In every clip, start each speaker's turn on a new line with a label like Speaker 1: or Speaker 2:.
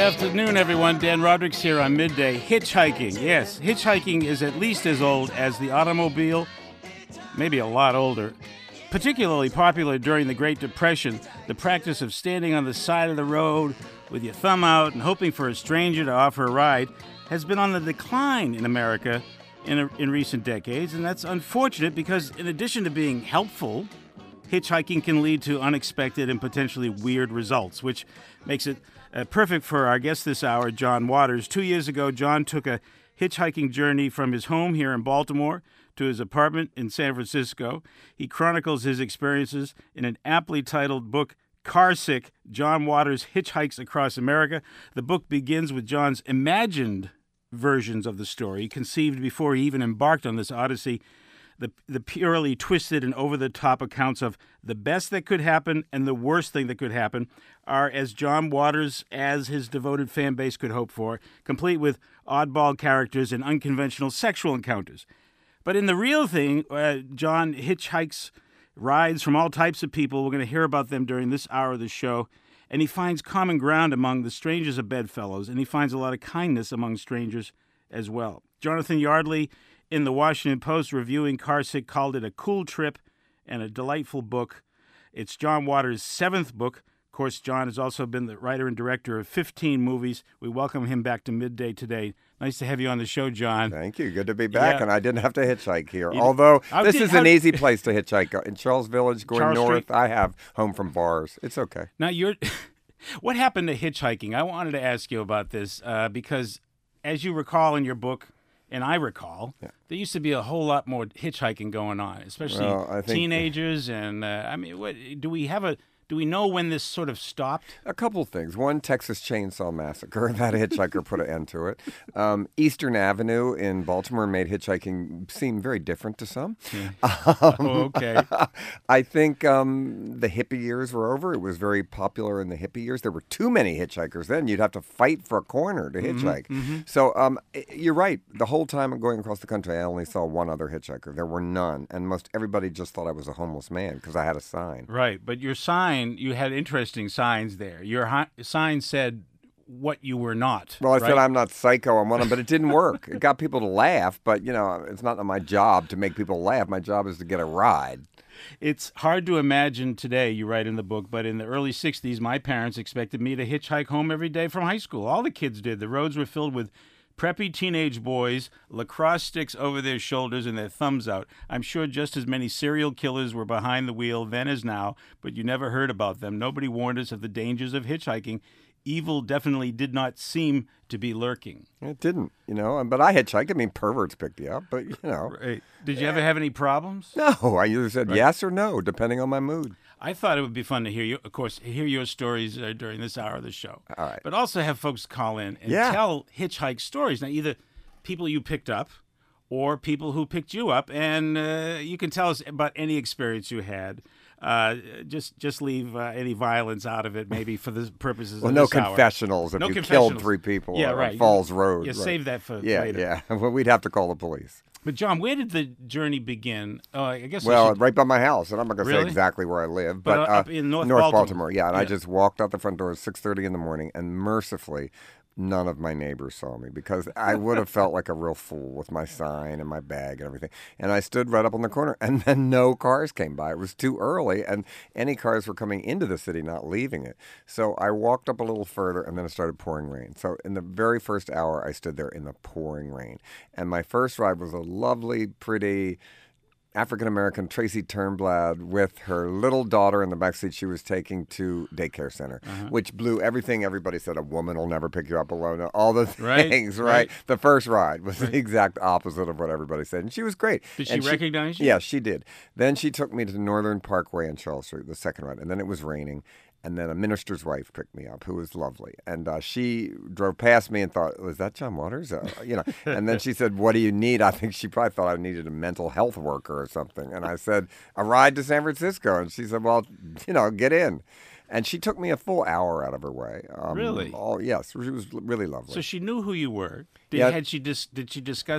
Speaker 1: afternoon, everyone. Dan Roderick's here on Midday. Hitchhiking. Yes, hitchhiking is at least as old as the automobile, maybe a lot older. Particularly popular during the Great Depression, the practice of standing on the side of the road with your thumb out and hoping for a stranger to offer a ride has been on the decline in America in recent decades, and that's unfortunate because in addition to being helpful, hitchhiking can lead to unexpected and potentially weird results, which makes it perfect for our guest this hour, John Waters. 2 years ago, John took a hitchhiking journey from his home here in Baltimore to his apartment in San Francisco. He chronicles his experiences in an aptly titled book, Carsick, John Waters Hitchhikes Across America. The book begins with John's imagined versions of the story, conceived before he even embarked on this odyssey. The purely twisted and over-the-top accounts of the best that could happen and the worst thing that could happen are as John Waters as his devoted fan base could hope for, complete with oddball characters and unconventional sexual encounters. But in the real thing, John hitchhikes rides from all types of people. We're going to hear about them during this hour of the show. And he finds common ground among the strangers of bedfellows, and he finds a lot of kindness among strangers as well. Jonathan Yardley in the Washington Post reviewing Carsick called it a cool trip and a delightful book. It's John Waters' seventh book. Of course, John has also been the writer and director of 15 movies. We welcome him back to Midday today. Nice to have you on the show, John.
Speaker 2: Thank you. Good to be back,
Speaker 1: Yeah.
Speaker 2: and I didn't have to hitchhike here. Although this is an easy place to hitchhike. In Charles Village, going
Speaker 1: Charles
Speaker 2: north,
Speaker 1: Street.
Speaker 2: I have home from bars. It's okay.
Speaker 1: Now, what happened to hitchhiking? I wanted to ask you about this because, as you recall in your book, and I recall, there used to be a whole lot more hitchhiking going on, especially teenagers. And do we know when this sort of stopped?
Speaker 2: A couple things. One, Texas Chainsaw Massacre. That hitchhiker put an end to it. Eastern Avenue in Baltimore made hitchhiking seem very different to some.
Speaker 1: Yeah. Okay.
Speaker 2: I think the hippie years were over. It was very popular in the hippie years. There were too many hitchhikers then. You'd have to fight for a corner to hitchhike. Mm-hmm. So you're right. The whole time I'm going across the country, I only saw one other hitchhiker. There were none. And most everybody just thought I was a homeless man because I had a sign.
Speaker 1: Right. But your sign, you had interesting signs there. Your sign said what you were not.
Speaker 2: Well, I
Speaker 1: right?
Speaker 2: said I'm not psycho. I'm one of them, but it didn't work. It got people to laugh, but, it's not my job to make people laugh. My job is to get a ride.
Speaker 1: It's hard to imagine today, you write in the book, but in the early 60s, my parents expected me to hitchhike home every day from high school. All the kids did. The roads were filled with preppy teenage boys, lacrosse sticks over their shoulders and their thumbs out. I'm sure just as many serial killers were behind the wheel then as now, but you never heard about them. Nobody warned us of the dangers of hitchhiking. Evil definitely did not seem to be lurking.
Speaker 2: It didn't, but I hitchhiked. I mean, perverts picked you up, but,
Speaker 1: Right. Did you ever have any problems?
Speaker 2: No, I either said yes or no, depending on my mood.
Speaker 1: I thought it would be fun to hear your stories during this hour of the show.
Speaker 2: All right.
Speaker 1: But also have folks call in and tell hitchhike stories. Now, either people you picked up or people who picked you up, and you can tell us about any experience you had. Just leave any violence out of it, maybe for the purposes of this hour.
Speaker 2: Confessionals if you killed 3 people on Falls Road.
Speaker 1: Yeah, save that for later.
Speaker 2: Yeah, well, we'd have to call the police.
Speaker 1: But, John, where did the journey begin? I guess
Speaker 2: right by my house, and I'm not going to say exactly where I live.
Speaker 1: But up in North
Speaker 2: Baltimore. Yeah, and I just walked out the front door at 6:30 in the morning, and mercifully, none of my neighbors saw me because I would have felt like a real fool with my sign and my bag and everything. And I stood right up on the corner, and then no cars came by. It was too early, and any cars were coming into the city, not leaving it. So I walked up a little further, and then it started pouring rain. So in the very first hour, I stood there in the pouring rain. And my first ride was a lovely, pretty African-American Tracy Turnblad with her little daughter in the backseat she was taking to daycare center, which blew everything everybody said, a woman will never pick you up alone, all the things, right? The first ride was the exact opposite of what everybody said, and she was great.
Speaker 1: Did she recognize you?
Speaker 2: Yeah, she did. Then she took me to the Northern Parkway on Charles Street, the second ride, and then it was raining. And then a minister's wife picked me up, who was lovely. And she drove past me and thought, was that John Waters? And then she said, what do you need? I think she probably thought I needed a mental health worker or something. And I said, a ride to San Francisco. And she said, well, get in. And she took me a full hour out of her way.
Speaker 1: Really?
Speaker 2: Yes, she was really lovely.
Speaker 1: So she knew who you were. Did she discuss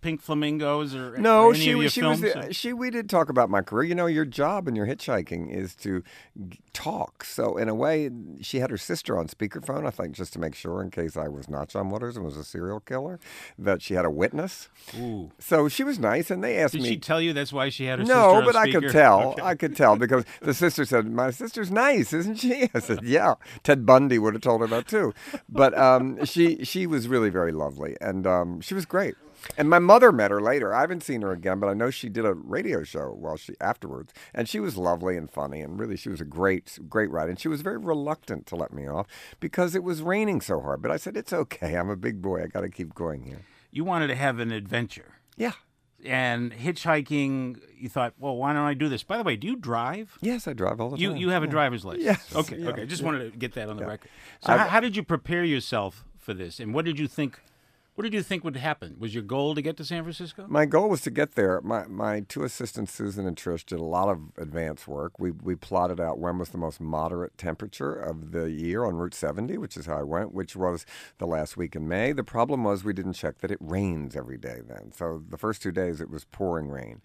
Speaker 1: Pink Flamingos or
Speaker 2: No,
Speaker 1: any of your films?
Speaker 2: we did talk about my career. You know, your job in your hitchhiking is to talk. So in a way, she had her sister on speakerphone, I think, just to make sure, in case I was not John Waters and was a serial killer, that she had a witness.
Speaker 1: Ooh.
Speaker 2: So she was nice, and they asked
Speaker 1: Did
Speaker 2: me.
Speaker 1: she tell you that's why she had her sister
Speaker 2: No,
Speaker 1: on
Speaker 2: but I
Speaker 1: speaker?
Speaker 2: could tell.
Speaker 1: Okay.
Speaker 2: I could tell because the sister said, "My sister's nice, isn't she?" I said, "Yeah." Ted Bundy would have told her that too. But she was really very lovely, and she was great. And my mother met her later. I haven't seen her again, but I know she did a radio show afterwards, and she was lovely and funny, and really she was a great ride. And she was very reluctant to let me off because it was raining so hard. But I said, "It's okay. I'm a big boy. I got to keep going here."
Speaker 1: You wanted to have an adventure.
Speaker 2: Yeah.
Speaker 1: And hitchhiking, you thought, well, why don't I do this? By the way, do you drive?
Speaker 2: Yes, I drive all the time.
Speaker 1: You have a driver's license?
Speaker 2: Yes.
Speaker 1: Okay,
Speaker 2: Yeah.
Speaker 1: okay. Just wanted to get that on the record. So how did you prepare yourself for this? And what did you think would happen? Was your goal to get to San Francisco?
Speaker 2: My goal was to get there. My two assistants, Susan and Trish, did a lot of advance work. We plotted out when was the most moderate temperature of the year on Route 70, which is how I went, which was the last week in May. The problem was we didn't check that it rains every day then. So the first 2 days it was pouring rain.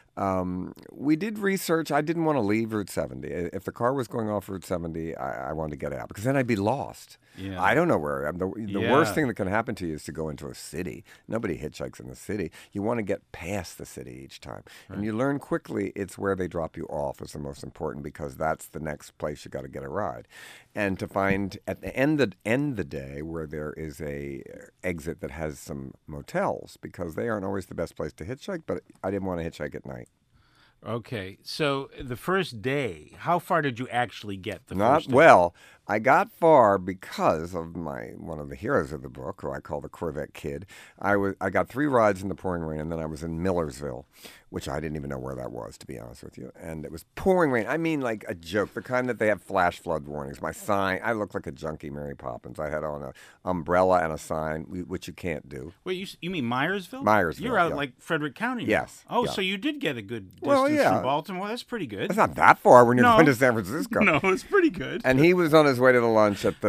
Speaker 2: We did research. I didn't want to leave Route 70. If the car was going off Route 70, I wanted to get out because then I'd be lost.
Speaker 1: Yeah.
Speaker 2: I don't know where I am. The
Speaker 1: Yeah.
Speaker 2: worst thing that can happen to you is to go into a city. Nobody hitchhikes in the city. You want to get past the city each time.
Speaker 1: Right.
Speaker 2: And you learn quickly it's where they drop you off is the most important because that's the next place you got to get a ride. And to find at the end of the day where there is a exit that has some motels because they aren't always the best place to hitchhike, but I didn't want to hitchhike at night.
Speaker 1: Okay, so the first day, how far did you actually get?
Speaker 2: Not
Speaker 1: first day?
Speaker 2: well. I got far because of one of the heroes of the book, who I call the Corvette Kid. I got 3 rides in the pouring rain, and then I was in Millersville, which I didn't even know where that was, to be honest with you. And it was pouring rain. I mean, like a joke, the kind that they have flash flood warnings. My sign, I looked like a junkie Mary Poppins. I had on an umbrella and a sign, which you can't do.
Speaker 1: Wait, you mean Myersville?
Speaker 2: Myersville,
Speaker 1: You're out
Speaker 2: yeah.
Speaker 1: like Frederick County now.
Speaker 2: Yes,
Speaker 1: Oh,
Speaker 2: yeah.
Speaker 1: so you did get a good distance
Speaker 2: Well, yeah.
Speaker 1: from Baltimore. That's pretty good.
Speaker 2: It's not that far when you're
Speaker 1: No.
Speaker 2: going to San Francisco.
Speaker 1: No, it's pretty good.
Speaker 2: And he was on his way to the lunch at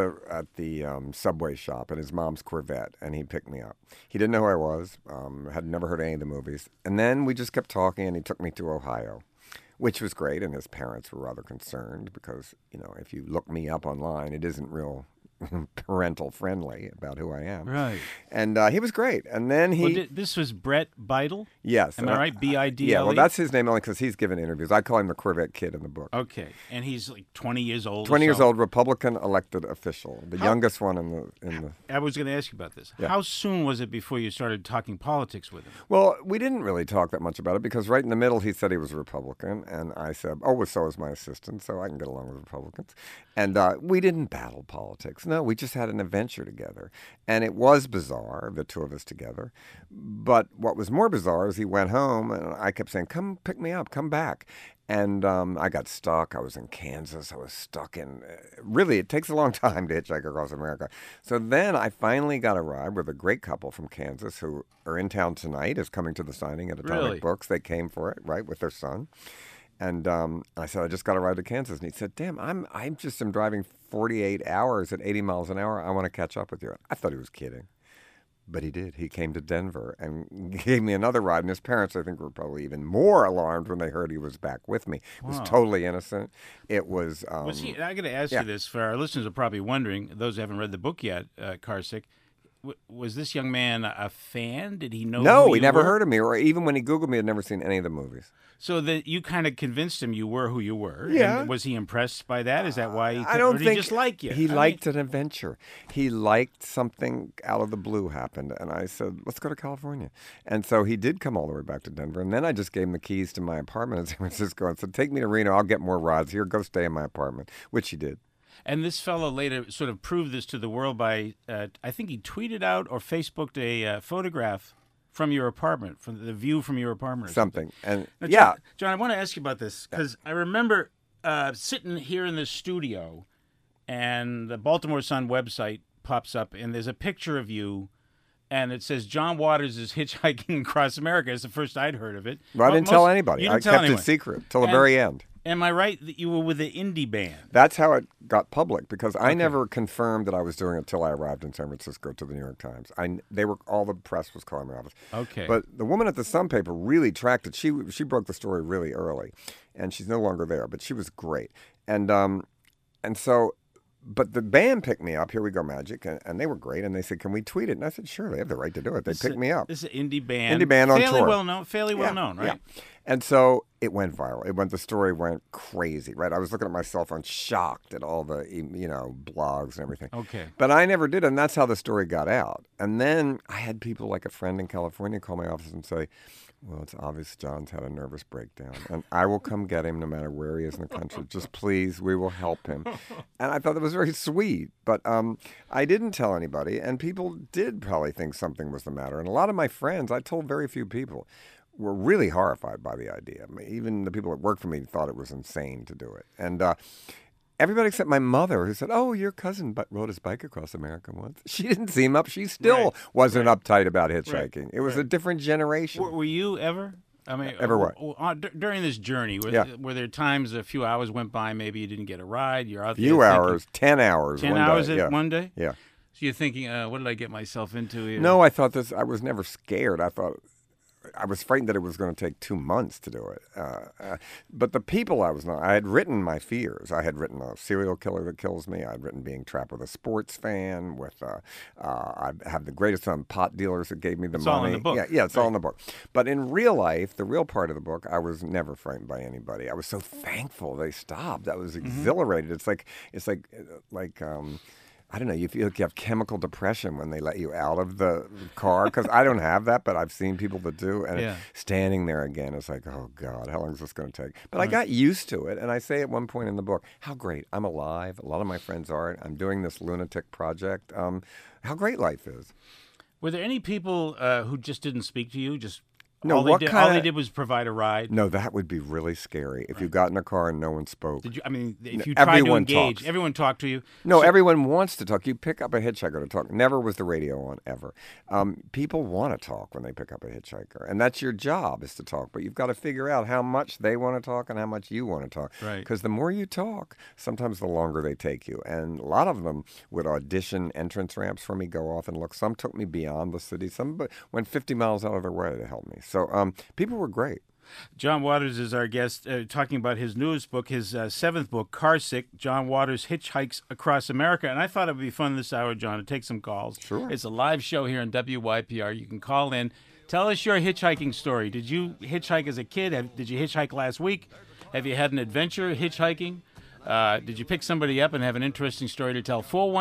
Speaker 2: the Subway shop in his mom's Corvette, and he picked me up. He didn't know who I was, had never heard any of the movies. And then we just kept talking, and he took me to Ohio, which was great. And his parents were rather concerned because, if you look me up online, it isn't real parental friendly about who I am.
Speaker 1: Right.
Speaker 2: And he was great. And then
Speaker 1: this was Brett Beidel?
Speaker 2: Yes.
Speaker 1: Am I right? B-I-D-L-E?
Speaker 2: Yeah, well, that's his name only because he's given interviews. I call him the Corvette Kid in the book.
Speaker 1: Okay. And he's like 20 years old.
Speaker 2: 20 years
Speaker 1: so.
Speaker 2: old, Republican elected official, the youngest one in the.
Speaker 1: I was going to ask you about this.
Speaker 2: Yeah.
Speaker 1: How soon was it before you started talking politics with him?
Speaker 2: Well, we didn't really talk that much about it because right in the middle he said he was a Republican, and I said, "Oh, well, so is my assistant, so I can get along with Republicans." And we didn't battle politics. No, we just had an adventure together, and it was bizarre, the two of us together. But what was more bizarre is he went home, and I kept saying, "Come pick me up, come back." And I got stuck. I was in Kansas. I was stuck in. Really, it takes a long time to hitchhike across America. So then I finally got a ride with a great couple from Kansas who are in town tonight, is coming to the signing at Atomic
Speaker 1: Really?
Speaker 2: Books. They came for it, right, with their son. And I said, I just got a ride to Kansas. And he said, damn, I'm driving 48 hours at 80 miles an hour. I want to catch up with you. I thought he was kidding. But he did. He came to Denver and gave me another ride. And his parents, I think, were probably even more alarmed when they heard he was back with me. It was totally innocent. It was...
Speaker 1: Was he? I got to ask
Speaker 2: yeah.
Speaker 1: you this. For our listeners are probably wondering, those who haven't read the book yet, Karsick, was this young man a fan? Did he know
Speaker 2: No,
Speaker 1: who
Speaker 2: he
Speaker 1: you
Speaker 2: never
Speaker 1: were?
Speaker 2: heard of me. Or even when he Googled me, I'd never seen any of the movies.
Speaker 1: So that you kind of convinced him you were who you were.
Speaker 2: Yeah.
Speaker 1: And was he impressed by that? Is that why he
Speaker 2: I don't
Speaker 1: or did
Speaker 2: think
Speaker 1: he just like you?
Speaker 2: He
Speaker 1: I
Speaker 2: liked
Speaker 1: mean,
Speaker 2: an adventure. He liked something out of the blue happened, and I said, "Let's go to California." And so he did come all the way back to Denver, and then I just gave him the keys to my apartment in San Francisco and said, "Take me to Reno. I'll get more rides here. Go stay in my apartment," which he did.
Speaker 1: And this fellow later sort of proved this to the world by, I think he tweeted out or Facebooked a photograph from your apartment, from the view from your apartment. Or
Speaker 2: Something. And
Speaker 1: Now,
Speaker 2: yeah,
Speaker 1: John, I want to ask you about this because I remember sitting here in the studio, and the Baltimore Sun website pops up, and there's a picture of you, and it says John Waters is hitchhiking across America. It's the first I'd heard of it.
Speaker 2: well, I didn't tell anybody.
Speaker 1: You
Speaker 2: I
Speaker 1: didn't tell
Speaker 2: kept
Speaker 1: anyone.
Speaker 2: it secret till the
Speaker 1: And-
Speaker 2: very end.
Speaker 1: Am I right that you were with the indie band?
Speaker 2: That's how it got public, because I never confirmed that I was doing it till I arrived in San Francisco to the New York Times. All the press was calling my office.
Speaker 1: Okay.
Speaker 2: But the woman at the Sun paper really tracked it. She broke the story really early, and she's no longer there, but she was great. And so, but the band picked me up. Here We Go Magic, and they were great. And they said, "Can we tweet it?" And I said, "Sure, they have the right to do it." They picked me up.
Speaker 1: This is an indie band.
Speaker 2: Indie band on
Speaker 1: fairly
Speaker 2: tour.
Speaker 1: Fairly well known, right?
Speaker 2: Yeah. And so it went viral. The story went crazy, right? I was looking at my cell phone, shocked at all the, blogs and everything.
Speaker 1: Okay.
Speaker 2: But I never did, and that's how the story got out. And then I had people like a friend in California call my office and say, "Well, it's obvious John's had a nervous breakdown, and I will come get him no matter where he is in the country. Just please, we will help him." And I thought that was very sweet, but I didn't tell anybody, and people did probably think something was the matter. And a lot of my friends, I told very few people, were really horrified by the idea. I mean, even the people that worked for me thought it was insane to do it. And everybody except my mother, who said, "Oh, your cousin rode his bike across America once." She didn't seem up. She still wasn't uptight about hitchhiking. Right. It was a different generation.
Speaker 1: Were you ever? I mean,
Speaker 2: ever what?
Speaker 1: During this journey, were there times a few hours went by, maybe you didn't get a ride? You're out there.
Speaker 2: Few hours, 10 hours.
Speaker 1: 10 hours one day?
Speaker 2: Yeah.
Speaker 1: So you're thinking, what did I get myself into here?
Speaker 2: No, I thought I was never scared. I was frightened that it was going to take 2 months to do it. But the people I had written my fears. I had written a serial killer that kills me. I'd written being trapped with a sports fan. I have the greatest on pot dealers that gave me the money.
Speaker 1: All in the book.
Speaker 2: Yeah, it's all in the book. But in real life, the real part of the book, I was never frightened by anybody. I was so thankful they stopped. I was exhilarated. It's like I don't know, you feel like you have chemical depression when they let you out of the car, because I don't have that, but I've seen people that do, and standing there again, it's like, oh, God, how long is this going to take? But I got used to it, and I say at one point in the book, how great, I'm alive, a lot of my friends are, I'm doing this lunatic project, how great life is.
Speaker 1: Were there any people who just didn't speak to you,
Speaker 2: No,
Speaker 1: all they did was provide a ride?
Speaker 2: No, that would be really scary if you got in a car and no one spoke.
Speaker 1: If you tried to engage,
Speaker 2: talks.
Speaker 1: everyone talked to you.
Speaker 2: No, everyone wants to talk. You pick up a hitchhiker to talk. Never was the radio on, ever. People want to talk when they pick up a hitchhiker, and that's your job, is to talk. But you've got to figure out how much they want to talk and how much you want to talk.
Speaker 1: Right.
Speaker 2: Because the more you talk, sometimes the longer they take you. And a lot of them would audition entrance ramps for me, go off and look. Some took me beyond the city. Some went 50 miles out of their way to help me. So people were great.
Speaker 1: John Waters is our guest, talking about his newest book, his seventh book, Car Sick, John Waters Hitchhikes Across America. And I thought it would be fun this hour, John, to take some calls.
Speaker 2: Sure.
Speaker 1: It's a live show here on WYPR. You can call in. Tell us your hitchhiking story. Did you hitchhike as a kid? Did you hitchhike last week? Have you had an adventure hitchhiking? Did you pick somebody up and have an interesting story to tell?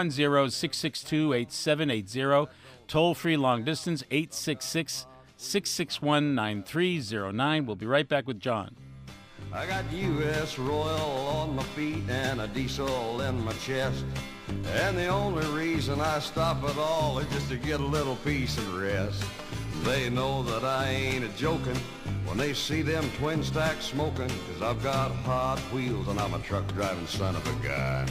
Speaker 1: 410-662-8780. Toll-free long distance, 866-661-9309. We'll be right back with John.
Speaker 3: I got U.S. Royal on my feet and a diesel in my chest. And the only reason I stop at all is just to get a little peace and rest. They know that I ain't a-joking when they see them twin stacks smoking, 'cause I've got hot wheels and I'm a truck driving son of a gun.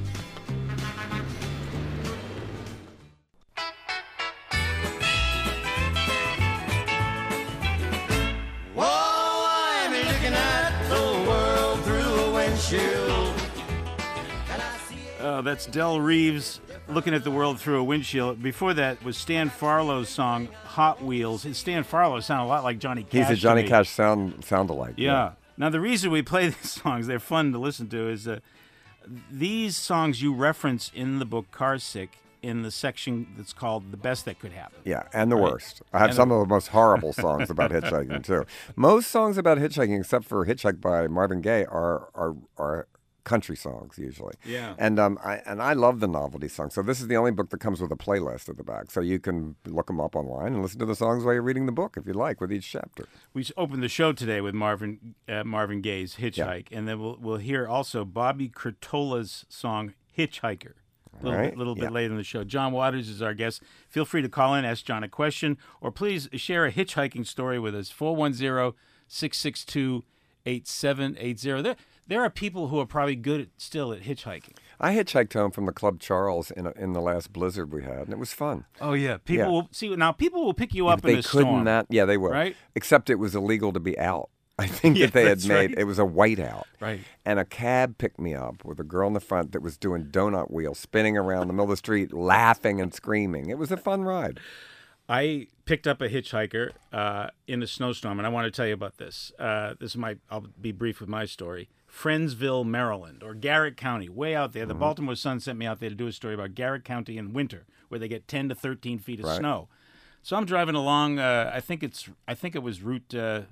Speaker 1: That's Del Reeves, Looking at the World Through a Windshield. Before that was Stan Farlow's song, Hot Wheels. And Stan Farlow sounded a lot like Johnny Cash.
Speaker 2: He's a Johnny Cash sound-alike.
Speaker 1: Yeah. Now, the reason we play these songs, they're fun to listen to, is these songs you reference in the book Car Sick in the section that's called The Best That Could Happen.
Speaker 2: Yeah, and the worst. I have some of the most horrible songs about hitchhiking, too. Most songs about hitchhiking, except for Hitchhike by Marvin Gaye, are country songs usually.
Speaker 1: Yeah.
Speaker 2: And I love the novelty songs. So this is the only book that comes with a playlist at the back. So you can look them up online and listen to the songs while you're reading the book if you like, with each chapter.
Speaker 1: We opened the show today with Marvin Gaye's Hitchhike, and then we'll hear also Bobby Curtola's song Hitchhiker. A little bit later in the show. John Waters is our guest. Feel free to call in, ask John a question, or please share a hitchhiking story with us. 410-662-8780. There are people who are probably good still at hitchhiking.
Speaker 2: I hitchhiked home from the Club Charles in the last blizzard we had, and it was fun.
Speaker 1: Oh yeah, people will pick you up in a storm.
Speaker 2: They couldn't. They would.
Speaker 1: Right?
Speaker 2: Except it was illegal to be out. I think
Speaker 1: Yeah,
Speaker 2: that they had
Speaker 1: that's
Speaker 2: made,
Speaker 1: right.
Speaker 2: it was a whiteout.
Speaker 1: Right.
Speaker 2: And a cab picked me up with a girl in the front that was doing donut wheels, spinning around the middle of the street, laughing and screaming. It was a fun ride.
Speaker 1: I picked up a hitchhiker in a snowstorm, and I want to tell you about this. I'll be brief with my story. Friendsville, Maryland, or Garrett County, way out there. The Baltimore Sun sent me out there to do a story about Garrett County in winter, where they get 10 to 13 feet of
Speaker 2: Right.
Speaker 1: snow. So I'm driving along. I think it was Route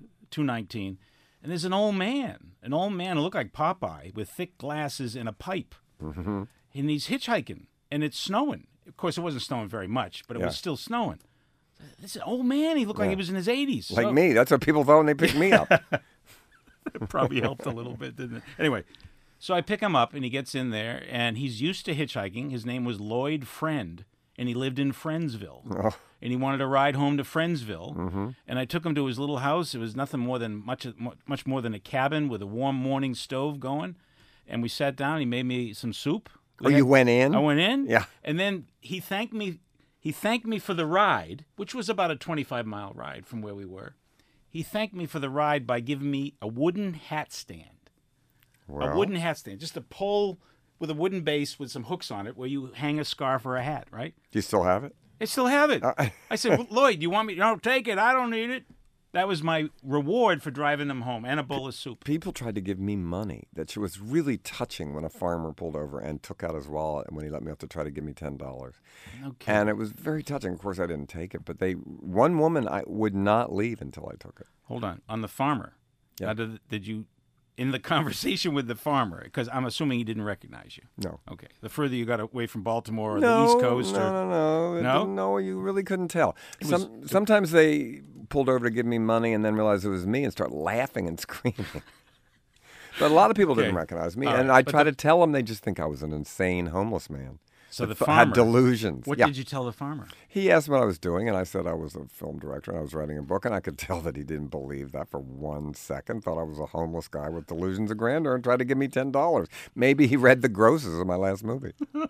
Speaker 1: 219, and there's an old man who looked like Popeye with thick glasses and a pipe, and he's hitchhiking, and it's snowing. Of course, it wasn't snowing very much, but it
Speaker 2: Yeah.
Speaker 1: was still snowing. This old man, he looked like he was in his 80s.
Speaker 2: Like
Speaker 1: So-
Speaker 2: me. That's what people thought when they picked me up.
Speaker 1: It probably helped a little bit, didn't it? Anyway, so I pick him up, and he gets in there, and he's used to hitchhiking. His name was Lloyd Friend, and he lived in Friendsville.
Speaker 2: Oh.
Speaker 1: And he wanted to ride home to Friendsville. And I took him to his little house. It was nothing more than much more than a cabin with a warm morning stove going. And we sat down. He made me some soup.
Speaker 2: Oh, you went in?
Speaker 1: I went in.
Speaker 2: Yeah.
Speaker 1: And then he thanked me. He thanked me for the ride, which was about a 25-mile ride from where we were. He thanked me for the ride by giving me a wooden hat stand.
Speaker 2: Well,
Speaker 1: A wooden hat stand, just a pole with a wooden base with some hooks on it where you hang a scarf or a hat, right?
Speaker 2: do you still have it?
Speaker 1: I still have it. I said, well, Lloyd, you want me? No, take it. I don't need it. That was my reward for driving them home, and a bowl of soup.
Speaker 2: People tried to give me money. That she was really touching when a farmer pulled over and took out his wallet and when he let me off to try to give me $10.
Speaker 1: Okay.
Speaker 2: And it was very touching. Of course, I didn't take it, but one woman I would not leave until I took it.
Speaker 1: Hold on the farmer.
Speaker 2: Yeah.
Speaker 1: Now, did you, in the conversation with the farmer, because I'm assuming he didn't recognize you.
Speaker 2: No.
Speaker 1: Okay. The further you got away from Baltimore or the East Coast,
Speaker 2: No.
Speaker 1: No?
Speaker 2: No, you really couldn't tell. Sometimes they pulled over to give me money and then realized it was me and start laughing and screaming. But a lot of people didn't
Speaker 1: Okay.
Speaker 2: recognize me,
Speaker 1: All
Speaker 2: and
Speaker 1: right.
Speaker 2: I
Speaker 1: But
Speaker 2: try to tell them, they just think I was an insane homeless man.
Speaker 1: So the
Speaker 2: that
Speaker 1: farmer
Speaker 2: had delusions.
Speaker 1: What
Speaker 2: Yeah.
Speaker 1: did you tell the farmer?
Speaker 2: He asked what I was doing, and I said I was a film director and I was writing a book, and I could tell that he didn't believe that for 1 second. Thought I was a homeless guy with delusions of grandeur and tried to give me $10. Maybe he read the grosses of my last movie.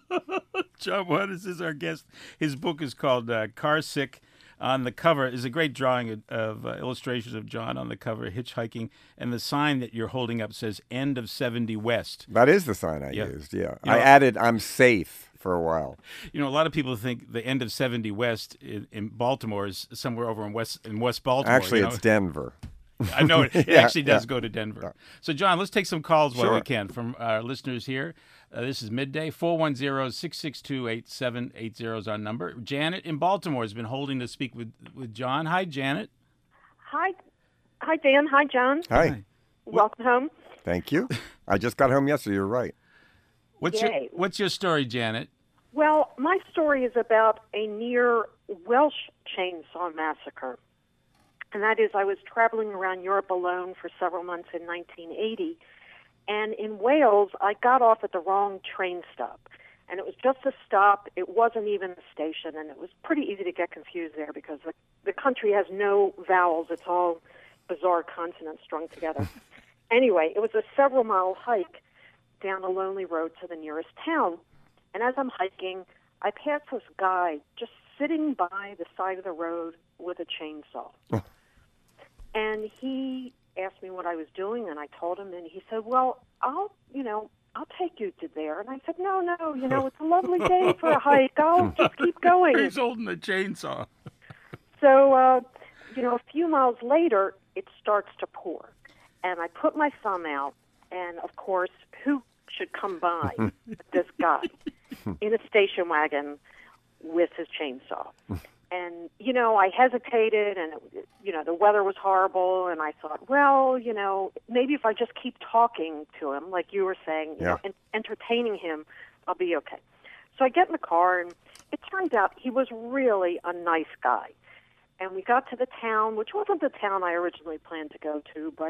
Speaker 1: John Waters is our guest. His book is called Car Sick. On the cover is a great drawing of illustrations of John on the cover, hitchhiking, and the sign that you're holding up says "End of 70 West."
Speaker 2: That is the sign I
Speaker 1: Yeah.
Speaker 2: used, yeah.
Speaker 1: You
Speaker 2: I
Speaker 1: know-
Speaker 2: added, I'm safe for a while.
Speaker 1: You know, a lot of people think the end of 70 West in Baltimore is somewhere over in West Baltimore.
Speaker 2: Actually,
Speaker 1: you know?
Speaker 2: it's Denver.
Speaker 1: I know it
Speaker 2: Yeah,
Speaker 1: actually does
Speaker 2: yeah.
Speaker 1: go to Denver. So, John, let's take some calls while we
Speaker 2: Sure.
Speaker 1: can from our listeners here. This is Midday. 410-662-8780 is our number. Janet in Baltimore has been holding to speak with John. Hi, Janet.
Speaker 4: Hi, Dan. Hi, John.
Speaker 2: Hi.
Speaker 4: Welcome home.
Speaker 2: Thank you. I just got home yesterday. You're right.
Speaker 4: Yay.
Speaker 1: What's your story, Janet?
Speaker 4: Well, my story is about a near Welsh chainsaw massacre. And that is, I was traveling around Europe alone for several months in 1980. And in Wales, I got off at the wrong train stop. And it was just a stop. It wasn't even a station. And it was pretty easy to get confused there because the country has no vowels. It's all bizarre consonants strung together. Anyway, it was a several-mile hike down a lonely road to the nearest town. And as I'm hiking, I passed this guy just sitting by the side of the road with a chainsaw. And he asked me what I was doing, and I told him, and he said, well, I'll take you to there. And I said, no, it's a lovely day for a hike. I'll just keep going.
Speaker 1: He's holding a chainsaw.
Speaker 4: So, a few miles later, it starts to pour. And I put my thumb out, and of course, who should come by but this guy in a station wagon with his chainsaw. And, I hesitated, and, the weather was horrible, and I thought, well, maybe if I just keep talking to him, like you were saying, and entertaining him, I'll be okay. So I get in the car, and it turns out he was really a nice guy. And we got to the town, which wasn't the town I originally planned to go to, but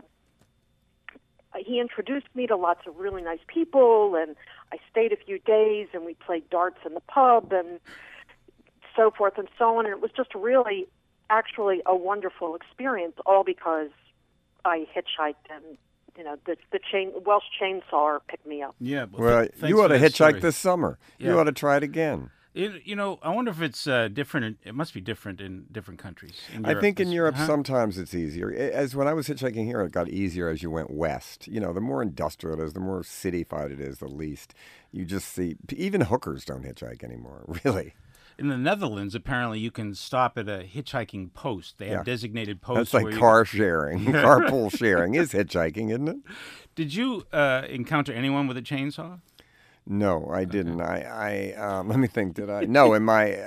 Speaker 4: he introduced me to lots of really nice people, and I stayed a few days, and we played darts in the pub, and so forth and so on. And it was just really, actually, a wonderful experience, all because I hitchhiked and, the Welsh chainsaw picked me up.
Speaker 1: Yeah.
Speaker 2: Well,
Speaker 1: thanks
Speaker 2: you ought
Speaker 1: for
Speaker 2: to
Speaker 1: that
Speaker 2: hitchhike
Speaker 1: story.
Speaker 2: this summer.
Speaker 1: Yeah.
Speaker 2: You ought to try it again.
Speaker 1: I wonder if it's different. It must be different in different countries.
Speaker 2: I think in Europe
Speaker 1: Huh?
Speaker 2: sometimes it's easier. As when I was hitchhiking here, it got easier as you went west. The more industrial it is, the more city-fied it is, the least. You just see, even hookers don't hitchhike anymore, really.
Speaker 1: In the Netherlands, apparently, you can stop at a hitchhiking post. They have designated posts.
Speaker 2: That's like car sharing. Carpool sharing is hitchhiking, isn't it?
Speaker 1: Did you encounter anyone with a chainsaw?
Speaker 2: No, I didn't. I let me think. Did I? No, in my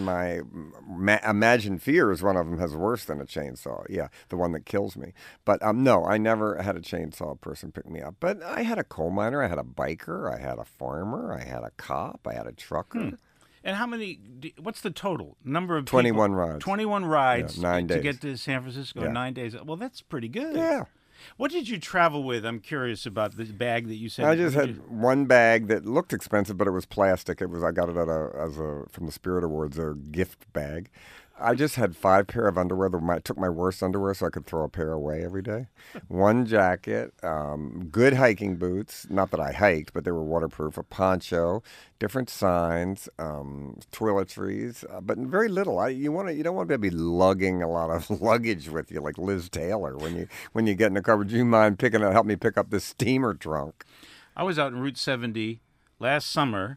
Speaker 2: imagined fears, one of them has worse than a chainsaw. Yeah, the one that kills me. But no, I never had a chainsaw person pick me up. But I had a coal miner, I had a biker, I had a farmer, I had a cop, I had a trucker.
Speaker 1: And how many? What's the total number of
Speaker 2: 21
Speaker 1: people?
Speaker 2: rides.
Speaker 1: 21 rides.
Speaker 2: 9
Speaker 1: to
Speaker 2: days.
Speaker 1: get to San Francisco.
Speaker 2: Yeah.
Speaker 1: 9 days. Well, that's pretty good.
Speaker 2: Yeah.
Speaker 1: What did you travel with? I'm curious about this bag that you said.
Speaker 2: I just had one bag that looked expensive, but it was plastic. I got it from the Spirit Awards, a gift bag. I just had 5 pair of underwear. I took my worst underwear so I could throw a pair away every day. One jacket, good hiking boots. Not that I hiked, but they were waterproof. A poncho, different signs, toiletries, but very little. You don't want to be lugging a lot of luggage with you like Liz Taylor when you get in the car. Would you mind help me pick up this steamer trunk?
Speaker 1: I was out in Route 70 last summer.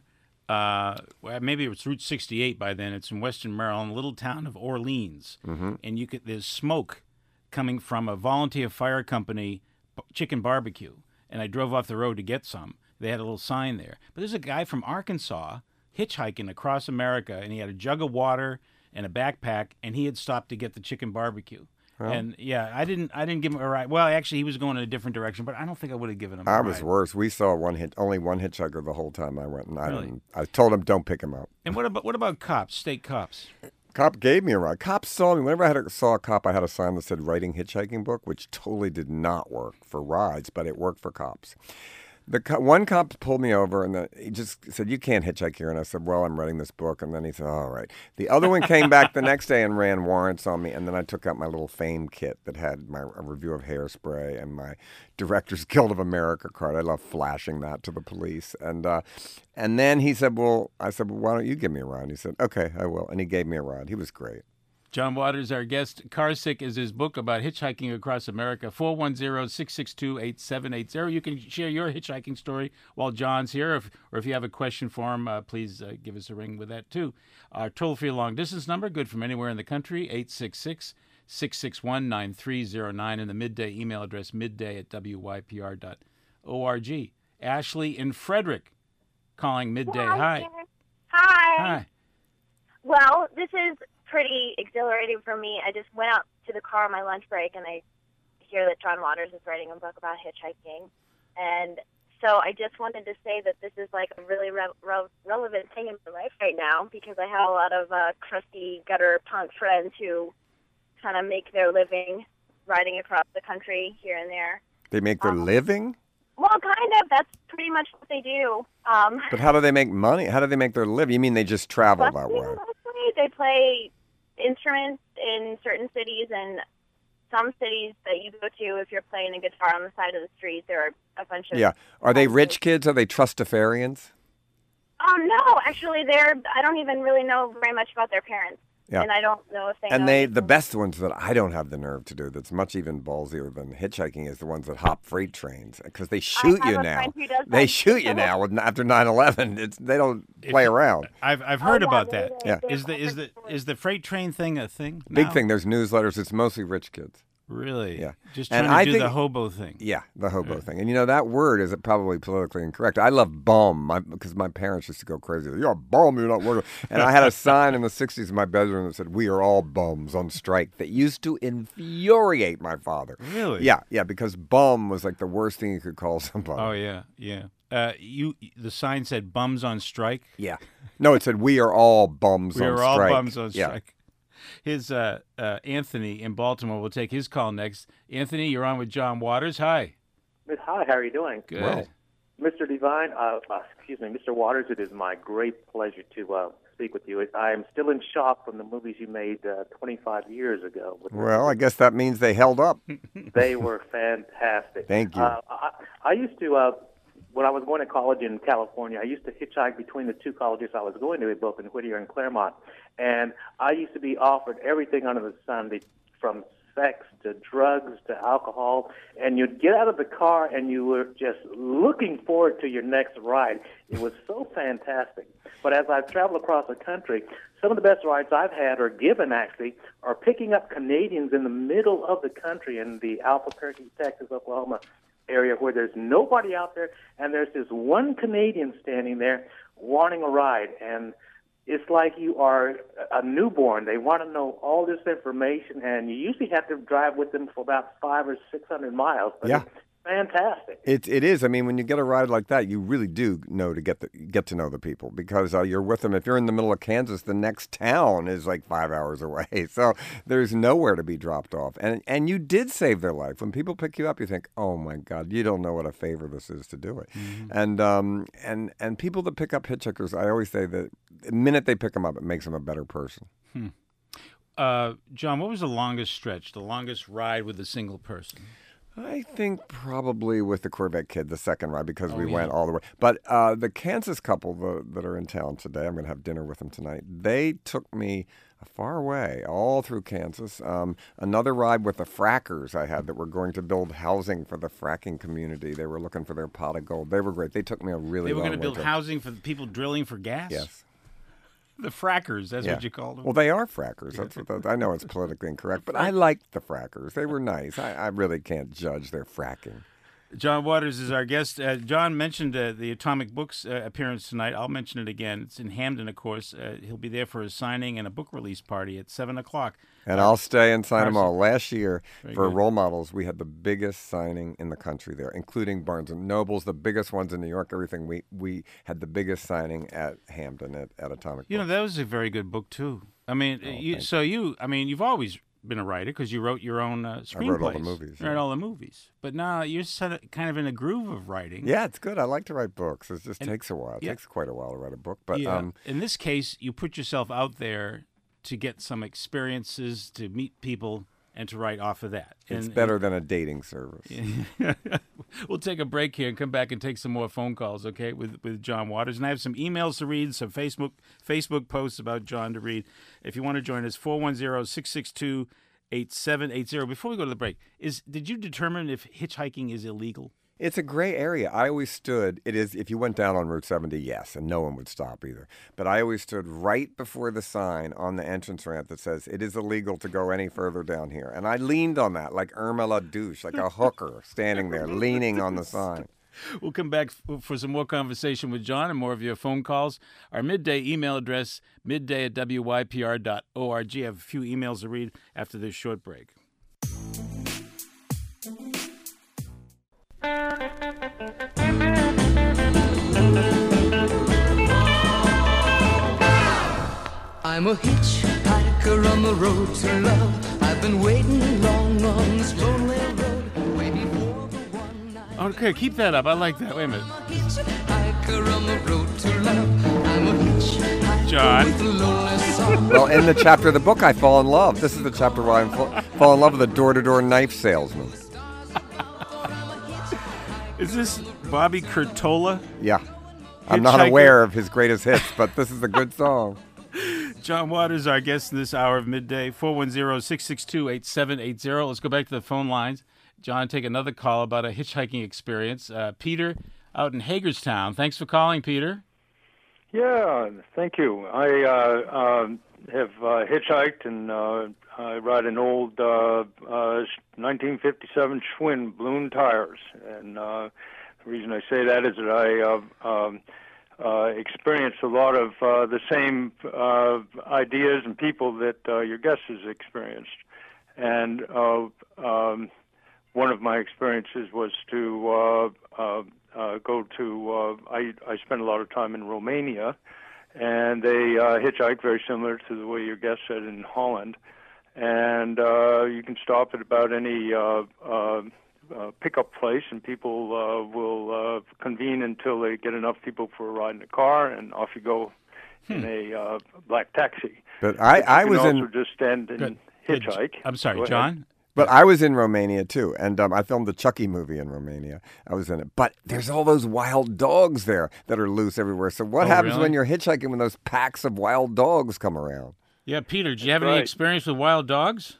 Speaker 1: Maybe it was Route 68 by then. It's in Western Maryland, little town of Orleans, and there's smoke coming from a volunteer fire company chicken barbecue. And I drove off the road to get some. They had a little sign there. But there's a guy from Arkansas hitchhiking across America, and he had a jug of water and a backpack, and he had stopped to get the chicken barbecue.
Speaker 2: Well,
Speaker 1: and yeah, I didn't give him a ride. Well, actually, he was going in a different direction, but I don't think I would have given him a
Speaker 2: I
Speaker 1: ride.
Speaker 2: was worse. We saw only one hitchhiker the whole time I went, and
Speaker 1: Really?
Speaker 2: I told him don't pick him up.
Speaker 1: And what about cops, state cops?
Speaker 2: Cop gave me a ride. Cops saw me. Whenever saw a cop, I had a sign that said "Writing Hitchhiking Book," which totally did not work for rides, but it worked for cops. One cop pulled me over, and he just said, "You can't hitchhike here." And I said, "Well, I'm writing this book." And then he said, "All right." The other one came back the next day and ran warrants on me. And then I took out my little fame kit that had a review of Hairspray and my Directors Guild of America card. I love flashing that to the police. And then he said, I said, "Why don't you give me a ride?" And he said, "Okay, I will." And he gave me a ride. He was great.
Speaker 1: John Waters, our guest. Carsick is his book about hitchhiking across America. 410-662-8780. You can share your hitchhiking story while John's here. Or if you have a question for him, please give us a ring with that, too. Our toll-free long-distance number, good from anywhere in the country, 866-661-9309. And the Midday email address, midday@wypr.org. Ashley in Frederick calling Midday. Hi.
Speaker 5: Hi. Well, this is pretty exhilarating for me. I just went out to the car on my lunch break, and I hear that John Waters is writing a book about hitchhiking. And so I just wanted to say that this is like a really relevant thing in my life right now, because I have a lot of crusty gutter punk friends who kind of make their living riding across the country here and there.
Speaker 2: They make their living?
Speaker 5: Well, kind of. That's pretty much what they do.
Speaker 2: But how do they make money? How do they make their living? You mean they just travel that way?
Speaker 5: Mostly, they play instruments in certain cities, and some cities that you go to, if you're playing a guitar on the side of the street, there are a bunch of...
Speaker 2: Yeah. Are they rich kids? Are they trustafarians?
Speaker 5: No, actually, I don't even really know very much about their parents.
Speaker 2: Yeah.
Speaker 5: And I don't know if they know
Speaker 2: And
Speaker 5: anything.
Speaker 2: the best ones that I don't have the nerve to do, that's much even ballsier than hitchhiking, is the ones that hop freight trains, because they shoot
Speaker 5: I
Speaker 2: you
Speaker 5: have a
Speaker 2: now.
Speaker 5: friend who does
Speaker 2: They
Speaker 5: that.
Speaker 2: shoot you now after 9/11. They don't play around.
Speaker 1: I've heard
Speaker 5: yeah,
Speaker 1: about
Speaker 5: they
Speaker 1: that.
Speaker 5: do.
Speaker 2: Yeah.
Speaker 1: Is the freight train thing a thing?
Speaker 2: Big
Speaker 1: now?
Speaker 2: thing. There's newsletters. It's mostly rich kids.
Speaker 1: Really?
Speaker 2: Yeah.
Speaker 1: Just
Speaker 2: And
Speaker 1: trying
Speaker 2: I
Speaker 1: to do
Speaker 2: think-
Speaker 1: the hobo thing.
Speaker 2: Yeah, the hobo thing. And that word is probably politically incorrect. I love bum because my parents used to go crazy. You're a bum, you're not working. And I had a sign in the 60s in my bedroom that said, "We are all bums on strike," that used to infuriate my father.
Speaker 1: Really?
Speaker 2: Yeah, because bum was like the worst thing you could call somebody.
Speaker 1: Oh yeah. The sign said "bums on strike."
Speaker 2: Yeah. No, it said, "We are all bums
Speaker 1: We
Speaker 2: on
Speaker 1: are all
Speaker 2: strike."
Speaker 1: bums on
Speaker 2: Yeah.
Speaker 1: strike. His Anthony in Baltimore will take his call next. Anthony, you're on with John Waters. Hi.
Speaker 6: Hi, how are you doing?
Speaker 1: Good.
Speaker 2: Well.
Speaker 6: Mr. Devine, Mr. Waters, it is my great pleasure to speak with you. I am still in shock from the movies you made 25 years ago.
Speaker 2: Well, I guess that means they held up.
Speaker 6: They were fantastic.
Speaker 2: Thank you.
Speaker 6: I used to when I was going to college in California, I used to hitchhike between the two colleges I was going to, both in Whittier and Claremont. And I used to be offered everything under the sun, from sex to drugs to alcohol. And you'd get out of the car and you were just looking forward to your next ride. It was so fantastic. But as I've traveled across the country, some of the best rides I've had, or given actually, are picking up Canadians in the middle of the country in the Albuquerque, Texas, Oklahoma area where there's nobody out there, and there's this one Canadian standing there wanting a ride. And it's like you are a newborn. They want to know all this information, and you usually have to drive with them for about 500 or 600 miles. But
Speaker 2: yeah.
Speaker 6: Fantastic.
Speaker 2: It is. I mean, when you get a ride like that, you really do know to get to know the people, because you're with them. If you're in the middle of Kansas, the next town is like 5 hours away, so there's nowhere to be dropped off. And you did save their life. When people pick you up, you think, oh my God, you don't know what a favor this is to do it. Mm-hmm. And people that pick up hitchhikers, I always say that the minute they pick them up, it makes them a better person.
Speaker 1: John, what was the longest stretch, the longest ride with a single person?
Speaker 2: I think probably with the Corvette Kid, the second ride, because we went all the way. But the Kansas couple that are in town today, I'm going to have dinner with them tonight, they took me far away, all through Kansas. Another ride with the frackers I had that were going to build housing for the fracking community. They were looking for their pot of gold. They were great. They took me a really long way.
Speaker 1: They were going to build housing for the people drilling for gas?
Speaker 2: Yes.
Speaker 1: The frackers, that's what you called them.
Speaker 2: Well, they are frackers. That's what I know it's politically incorrect, but I liked the frackers. They were nice. I really can't judge their fracking.
Speaker 1: John Waters is our guest. John mentioned the Atomic Books appearance tonight. I'll mention it again. It's in Hamden, of course. He'll be there for a signing and a book release party at 7 o'clock.
Speaker 2: And I'll stay and sign them all. Last year, for Role Models, we had the biggest signing in the country there, including Barnes & Noble's, the biggest ones in New York, everything. We had the biggest signing at Hamden at Atomic Books.
Speaker 1: You know, that was a very good book, too. I mean, you've always been a writer because you wrote your own screenplays.
Speaker 2: I wrote all the movies.
Speaker 1: You wrote all the movies. But now you're kind of in a groove of writing.
Speaker 2: Yeah, it's good. I like to write books. It just takes a while. It takes quite a while to write a book. But
Speaker 1: in this case, you put yourself out there to get some experiences, to meet people, and to write off of that.
Speaker 2: It's better than a dating service.
Speaker 1: We'll take a break here and come back and take some more phone calls, okay, with John Waters. And I have some emails to read, some Facebook posts about John to read. If you want to join us, 410-662-8780. Before we go to the break, did you determine if hitchhiking is illegal?
Speaker 2: It's a gray area. I always stood, it is, if you went down on Route 70, yes, and no one would stop either. But I always stood right before the sign on the entrance ramp that says, it is illegal to go any further down here. And I leaned on that like Irma La Douche, like a hooker standing there, leaning on the sign.
Speaker 1: We'll come back for some more conversation with John and more of your phone calls. Our midday email address, midday@wypr.org. I have a few emails to read after this short break.
Speaker 7: I'm a hitchhiker on the road to love. I've been waiting long on this lonely road, waiting for the one I...
Speaker 1: Okay, keep that up. I like that. Wait a minute.
Speaker 7: I'm a hitchhiker on the road to love. I'm a hitchhiker
Speaker 1: John.
Speaker 7: with a lonely song.
Speaker 2: Well, in the chapter of the book, I fall in love. This is the chapter where I fall in love with a door-to-door knife salesman.
Speaker 1: Is this Bobby Curtola?
Speaker 2: Yeah. I'm not aware of his greatest hits, but this is a good song.
Speaker 1: John Waters, our guest in this hour of midday, 410-662-8780. Let's go back to the phone lines. John, take another call about a hitchhiking experience. Peter out in Hagerstown. Thanks for calling, Peter.
Speaker 8: Yeah, thank you. I have hitchhiked, and I ride an old 1957 Schwinn balloon tires. And the reason I say that is that I experienced a lot of the same ideas and people that your guest has experienced. And one of my experiences was to go to, I spent a lot of time in Romania, and they hitchhike very similar to the way your guest said in Holland. And you can stop at about any pickup place, and people will convene until they get enough people for a ride in the car, and off you go in a black taxi.
Speaker 2: But I was
Speaker 8: also
Speaker 2: in...
Speaker 8: just stand and hitchhike.
Speaker 1: I'm sorry, John.
Speaker 2: But I was in Romania too, and I filmed the Chucky movie in Romania. I was in it. But there's all those wild dogs there that are loose everywhere. So what happens
Speaker 1: really?
Speaker 2: when you're hitchhiking when those packs of wild dogs come around?
Speaker 1: Yeah, Peter, do you have any experience with wild dogs?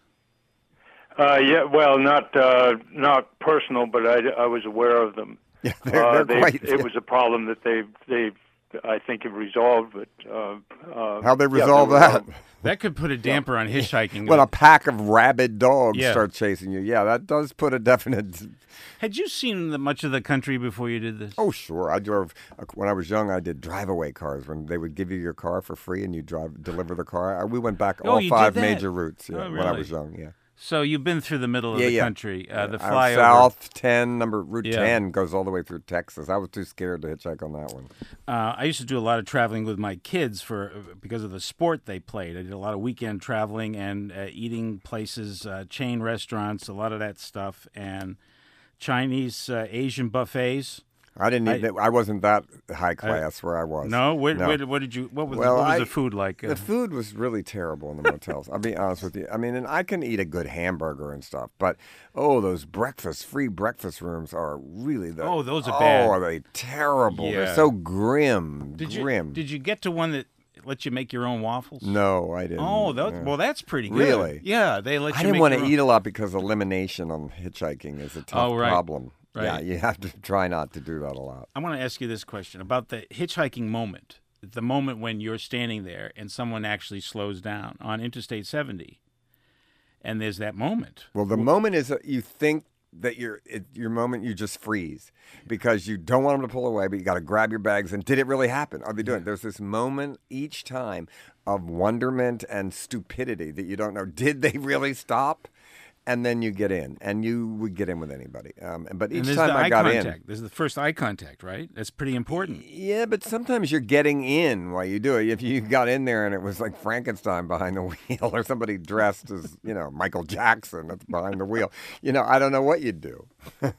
Speaker 8: Yeah, well, not personal, but I was aware of them.
Speaker 2: Yeah, they're quite.
Speaker 8: It was a problem that they I think have resolved, but
Speaker 2: How'd they resolve that?
Speaker 1: That could put a damper on hitchhiking.
Speaker 2: When a pack of rabid dogs
Speaker 1: Yeah.
Speaker 2: start chasing you, yeah, that does put a definite.
Speaker 1: Had you seen much of the country before you did this?
Speaker 2: Oh, sure. I drove when I was young. I did drive-away cars when they would give you your car for free and you deliver the car. We went back
Speaker 1: Oh,
Speaker 2: all
Speaker 1: you
Speaker 2: 5
Speaker 1: did that?
Speaker 2: major routes when I
Speaker 1: really?
Speaker 2: was young. Yeah.
Speaker 1: So you've been through the middle of the country, the
Speaker 2: I'm
Speaker 1: flyover.
Speaker 2: South 10, Route
Speaker 1: Yeah.
Speaker 2: 10 goes all the way through Texas. I was too scared to hitchhike on that one.
Speaker 1: I used to do a lot of traveling with my kids because of the sport they played. I did a lot of weekend traveling and eating places, chain restaurants, a lot of that stuff, and Chinese, Asian buffets.
Speaker 2: I wasn't that high class where I was.
Speaker 1: No, what did you? What was the food like?
Speaker 2: The food was really terrible in the motels. I'll be honest with you. I mean, and I can eat a good hamburger and stuff, but those free breakfast rooms are really
Speaker 1: those are bad.
Speaker 2: Oh, are they terrible?
Speaker 1: Yeah.
Speaker 2: They're so grim.
Speaker 1: Did you get to one that let you make your own waffles?
Speaker 2: No, I didn't.
Speaker 1: Oh, well, that's pretty good.
Speaker 2: Really?
Speaker 1: Yeah, they let you.
Speaker 2: I didn't
Speaker 1: make
Speaker 2: want
Speaker 1: your
Speaker 2: to
Speaker 1: own.
Speaker 2: eat a lot because elimination on hitchhiking is a tough problem.
Speaker 1: Right.
Speaker 2: Yeah, you have to try not to do that a lot.
Speaker 1: I want to ask you this question about the hitchhiking moment, the moment when you're standing there and someone actually slows down on Interstate 70. And there's that moment.
Speaker 2: Well, the moment is that you think that your moment, you just freeze because you don't want them to pull away, but you got to grab your bags. And did it really happen? Are they doing it? There's this moment each time of wonderment and stupidity that you don't know. Did they really stop? And then you get in, and you would get in with anybody. But each time I got in,
Speaker 1: this is the first eye contact, right? That's pretty important.
Speaker 2: Yeah, but sometimes you're getting in while you do it. If you got in there and it was like Frankenstein behind the wheel, or somebody dressed as Michael Jackson that's behind the wheel, I don't know what you'd do.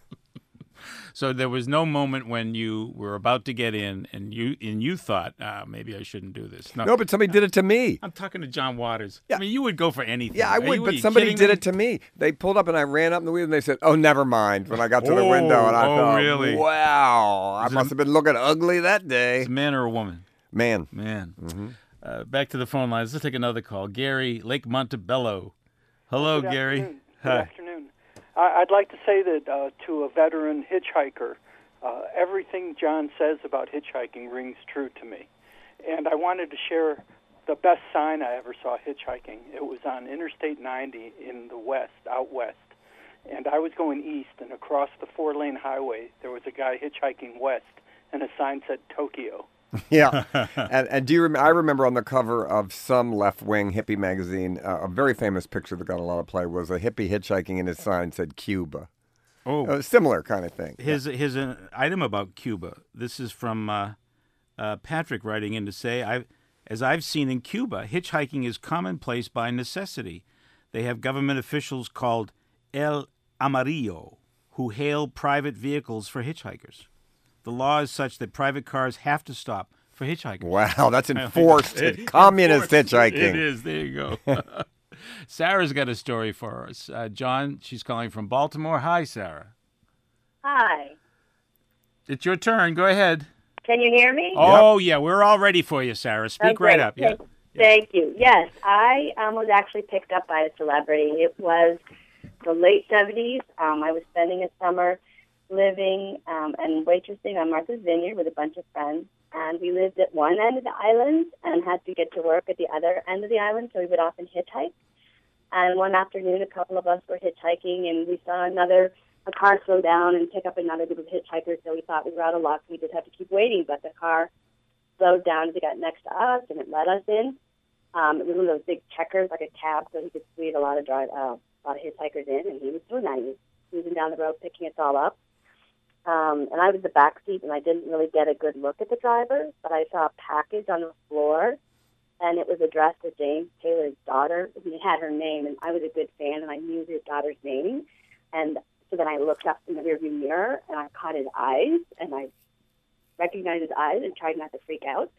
Speaker 1: So there was no moment when you were about to get in and you thought, maybe I shouldn't do this.
Speaker 2: No, but somebody did it to me.
Speaker 1: I'm talking to John Waters.
Speaker 2: Yeah.
Speaker 1: I mean, you would go for anything.
Speaker 2: Yeah, I would, but somebody did it to me. They pulled up and I ran up in the wheel and they said, "Oh, never mind." When I got to the window and I thought,
Speaker 1: really?
Speaker 2: Wow, I must have been looking ugly that day.
Speaker 1: It's a man or a woman?
Speaker 2: Man.
Speaker 1: Mm-hmm. Back to the phone lines. Let's take another call. Gary, Lake Montebello. Hello,
Speaker 9: Good
Speaker 1: Gary.
Speaker 9: Afternoon.
Speaker 1: Hi.
Speaker 9: Good afternoon. I'd like to say that to a veteran hitchhiker, everything John says about hitchhiking rings true to me. And I wanted to share the best sign I ever saw hitchhiking. It was on Interstate 90 in the west, out west. And I was going east, and across the 4-lane highway, there was a guy hitchhiking west, and a sign said Tokyo.
Speaker 2: Yeah, and do you remember? I remember on the cover of some left-wing hippie magazine, a very famous picture that got a lot of play was a hippie hitchhiking, and his sign said Cuba.
Speaker 1: Oh,
Speaker 2: a similar kind of thing.
Speaker 1: Here's an item about Cuba. This is from Patrick writing in to say, as I've seen in Cuba, hitchhiking is commonplace by necessity. They have government officials called El Amarillo who hail private vehicles for hitchhikers. The law is such that private cars have to stop for hitchhikers.
Speaker 2: Wow, that's enforced communist hitchhiking.
Speaker 1: It is. There you go. Sarah's got a story for us. John, she's calling from Baltimore. Hi, Sarah.
Speaker 10: Hi.
Speaker 1: It's your turn. Go ahead.
Speaker 10: Can you hear me?
Speaker 1: Oh, yeah. We're all ready for you, Sarah. Speak right up. Yeah.
Speaker 10: Thank you. Yes, I was actually picked up by a celebrity. It was the late 70s. I was spending a summer living and waitressing on Martha's Vineyard with a bunch of friends. And we lived at one end of the island and had to get to work at the other end of the island, so we would often hitchhike. And one afternoon, a couple of us were hitchhiking, and we saw a car slow down and pick up another group of hitchhikers, so we thought we were out of luck. We just had to keep waiting, but the car slowed down as it got next to us, and it let us in. It was one of those big checkers, like a cab, so he could squeeze a lot of hitchhikers in, and he was so nice, cruising down the road, picking us all up. And I was the back seat, and I didn't really get a good look at the driver, but I saw a package on the floor, and it was addressed to James Taylor's daughter. It had her name, and I was a good fan, and I knew his daughter's name. And so then I looked up in the rearview mirror, and I caught his eyes, and I recognized his eyes and tried not to freak out.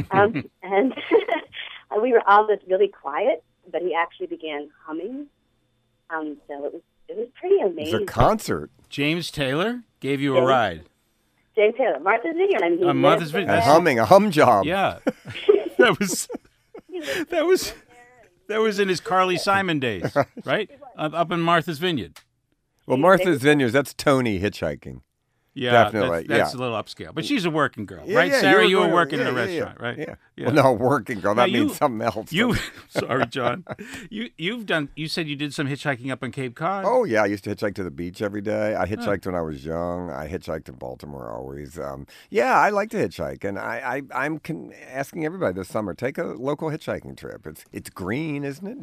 Speaker 10: And we were all just really quiet, but he actually began humming. So it was It was pretty
Speaker 2: It was
Speaker 10: amazing.
Speaker 2: a concert.
Speaker 1: James Taylor gave you a ride.
Speaker 10: James Taylor, Martha's Vineyard. I mean,
Speaker 1: Martha's Vineyard.
Speaker 2: A hum job.
Speaker 1: Yeah. that was in his Carly Simon days, right? Up in Martha's Vineyard.
Speaker 2: Well, Martha's Vineyards, that's Tony hitchhiking.
Speaker 1: Yeah,
Speaker 2: Definitely.
Speaker 1: That's a little upscale. But she's a working girl,
Speaker 2: Yeah,
Speaker 1: right,
Speaker 2: yeah,
Speaker 1: Sarah? You were
Speaker 2: going-
Speaker 1: working
Speaker 2: yeah,
Speaker 1: in a
Speaker 2: yeah,
Speaker 1: restaurant, right?
Speaker 2: Yeah. Well, no, working girl. That means something else.
Speaker 1: Sorry, John. You said you did some hitchhiking up on Cape Cod.
Speaker 2: Oh, yeah. I used to hitchhike to the beach every day. I hitchhiked when I was young. I hitchhiked to Baltimore always. Yeah, I like to hitchhike. And I'm asking everybody this summer, take a local hitchhiking trip. It's green, isn't it?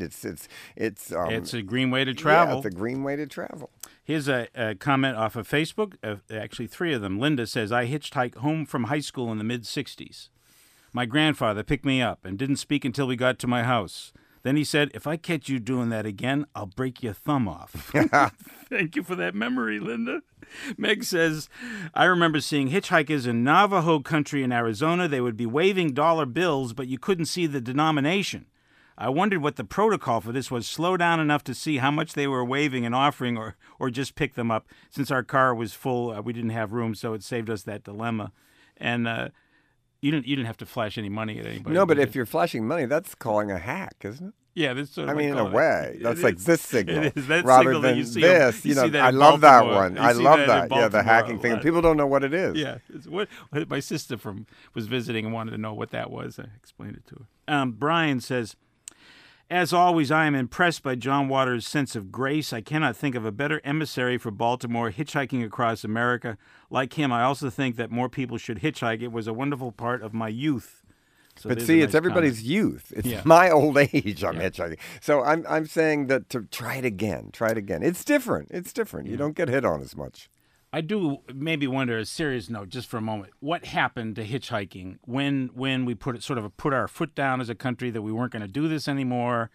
Speaker 2: It's
Speaker 1: a green way to travel.
Speaker 2: Yeah, it's a green way to travel.
Speaker 1: Here's a comment off of Facebook. Actually, 3 of them. Linda says, I hitchhiked home from high school in the mid-'60s. My grandfather picked me up and didn't speak until we got to my house. Then he said, if I catch you doing that again, I'll break your thumb off. Thank you for that memory, Linda. Meg says, I remember seeing hitchhikers in Navajo country in Arizona. They would be waving dollar bills, but you couldn't see the denomination. I wondered what the protocol for this was. Slow down enough to see how much they were waving and offering, or just pick them up. Since our car was full, we didn't have room, so it saved us that dilemma. And you didn't have to flash any money at anybody.
Speaker 2: No, but if you're flashing money, that's calling a hack, isn't it?
Speaker 1: Yeah, that's sort of.
Speaker 2: I mean, in a way, that's like this signal.
Speaker 1: It is. That
Speaker 2: rather
Speaker 1: signal
Speaker 2: than
Speaker 1: that you see
Speaker 2: this.
Speaker 1: you see that
Speaker 2: I
Speaker 1: in
Speaker 2: love that
Speaker 1: Baltimore.
Speaker 2: one.
Speaker 1: You
Speaker 2: I
Speaker 1: see
Speaker 2: love
Speaker 1: that
Speaker 2: that.
Speaker 1: in
Speaker 2: Yeah, the
Speaker 1: Baltimore
Speaker 2: hacking
Speaker 1: a
Speaker 2: thing.
Speaker 1: lot.
Speaker 2: People don't know what it is.
Speaker 1: Yeah, it's what my sister was visiting and wanted to know what that was. I explained it to her. Brian says, as always, I am impressed by John Waters' sense of grace. I cannot think of a better emissary for Baltimore hitchhiking across America. Like him, I also think that more people should hitchhike. It was a wonderful part of my youth. So
Speaker 2: but
Speaker 1: there's
Speaker 2: see,
Speaker 1: a
Speaker 2: it's
Speaker 1: nice
Speaker 2: everybody's
Speaker 1: comment.
Speaker 2: youth. It's
Speaker 1: Yeah.
Speaker 2: my old age I'm hitchhiking. So I'm saying that to try it again. Try it again. It's different. It's different. You don't get hit on as much.
Speaker 1: I do maybe wonder, a serious note, just for a moment, what happened to hitchhiking when we put our foot down as a country that we weren't going to do this anymore,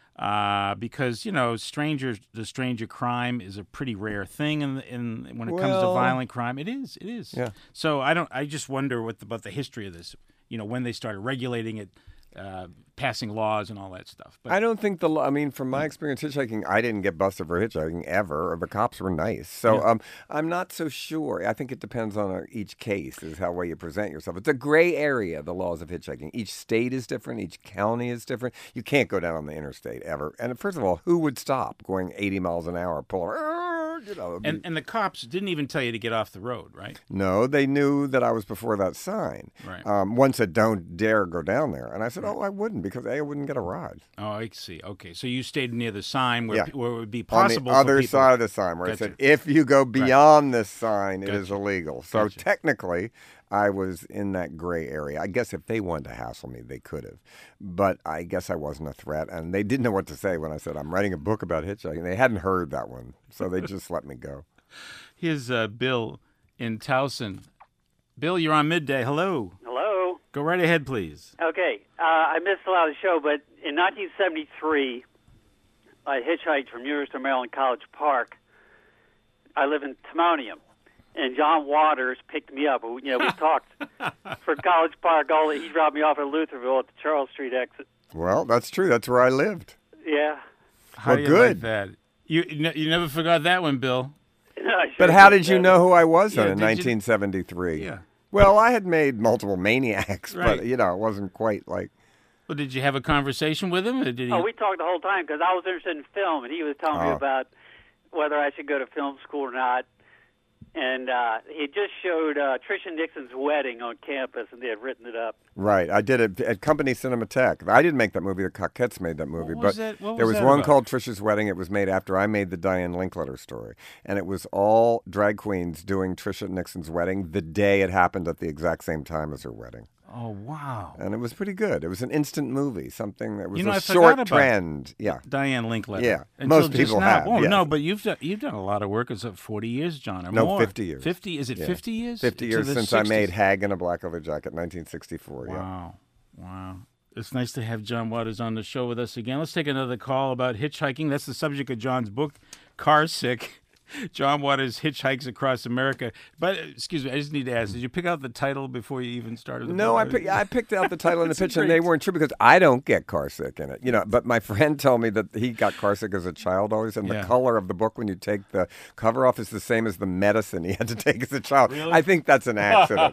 Speaker 1: because the stranger crime is a pretty rare thing in when it comes to violent crime. It is.
Speaker 2: Yeah.
Speaker 1: So I just wonder about the history of this. When they started regulating it, passing laws and all that stuff. But
Speaker 2: I don't think from my experience hitchhiking, I didn't get busted for hitchhiking ever. The cops were nice. So I'm not so sure. I think it depends on each case is how well you present yourself. It's a gray area, the laws of hitchhiking. Each state is different. Each county is different. You can't go down on the interstate ever. And first of all, who would stop going 80 miles an hour, pulling?
Speaker 1: And the cops didn't even tell you to get off the road, right?
Speaker 2: No, they knew that I was before that sign.
Speaker 1: Right.
Speaker 2: One said, don't dare go down there. And I said, I wouldn't, because I wouldn't get a ride.
Speaker 1: Oh, I see. Okay, so you stayed near the sign where it would be
Speaker 2: On
Speaker 1: possible
Speaker 2: the other
Speaker 1: for people.
Speaker 2: side of the sign, where it said, if you go beyond this sign, it is illegal. So technically, I was in that gray area. I guess if they wanted to hassle me, they could have. But I guess I wasn't a threat. And they didn't know what to say when I said, I'm writing a book about hitchhiking. They hadn't heard that one. So they just let me go.
Speaker 1: Here's Bill in Towson. Bill, you're on Midday. Hello.
Speaker 11: Hello.
Speaker 1: Go right ahead, please.
Speaker 11: Okay. I missed a lot of the show, but in 1973, I hitchhiked from University of Maryland College Park. I live in Timonium, and John Waters picked me up. We talked for College Park. He dropped me off at Lutherville at the Charles Street exit.
Speaker 2: Well, that's true. That's where I lived.
Speaker 11: Yeah.
Speaker 1: How do you
Speaker 2: good.
Speaker 1: like that? You never forgot that one, Bill.
Speaker 2: But how did you know who I was then in
Speaker 1: did you-
Speaker 2: 1973?
Speaker 1: Yeah.
Speaker 2: Well, I had made multiple Maniacs,
Speaker 1: Right.
Speaker 2: but, it wasn't quite like...
Speaker 1: Well, did you have a conversation with him? Or did he...
Speaker 11: Oh, we talked the whole time because I was interested in film, and he was telling me about whether I should go to film school or not. And he just showed Tricia Nixon's wedding on campus, and they had written it up.
Speaker 2: Right. I did it at Company Cinematheque. I didn't make that movie. The Coquettes made that movie.
Speaker 1: What was
Speaker 2: but
Speaker 1: that? What
Speaker 2: there
Speaker 1: was
Speaker 2: was
Speaker 1: that
Speaker 2: one
Speaker 1: about?
Speaker 2: called Tricia's Wedding. It was made after I made the Diane Linkletter story. And it was all drag queens doing Tricia Nixon's wedding the day it happened at the exact same time as her wedding.
Speaker 1: Oh, wow.
Speaker 2: And it was pretty good. It was an instant movie, something that was
Speaker 1: I
Speaker 2: a
Speaker 1: forgot
Speaker 2: short
Speaker 1: about
Speaker 2: trend. Yeah.
Speaker 1: Diane Linkletter.
Speaker 2: Yeah.
Speaker 1: Until
Speaker 2: Most
Speaker 1: just
Speaker 2: people
Speaker 1: now.
Speaker 2: have.
Speaker 1: Oh,
Speaker 2: yes.
Speaker 1: no, but you've done a lot of work. It's 40 years, John, or
Speaker 2: No,
Speaker 1: more.
Speaker 2: 50 years.
Speaker 1: 50? Is it 50 years?
Speaker 2: 50
Speaker 1: To
Speaker 2: years
Speaker 1: the
Speaker 2: since I
Speaker 1: 60s?
Speaker 2: made Hag in a Black Leather Jacket, 1964.
Speaker 1: Wow. It's nice to have John Waters on the show with us again. Let's take another call about hitchhiking. That's the subject of John's book, Car Sick. John Waters hitchhikes across America. But excuse me, I just need to ask: did you pick out the title before you even started?
Speaker 2: No, I picked out the title and the picture, and they weren't true because I don't get car sick in it. But my friend told me that he got car sick as a child always, and the color of the book when you take the cover off is the same as the medicine he had to take as a child.
Speaker 1: Really?
Speaker 2: I think that's an accident.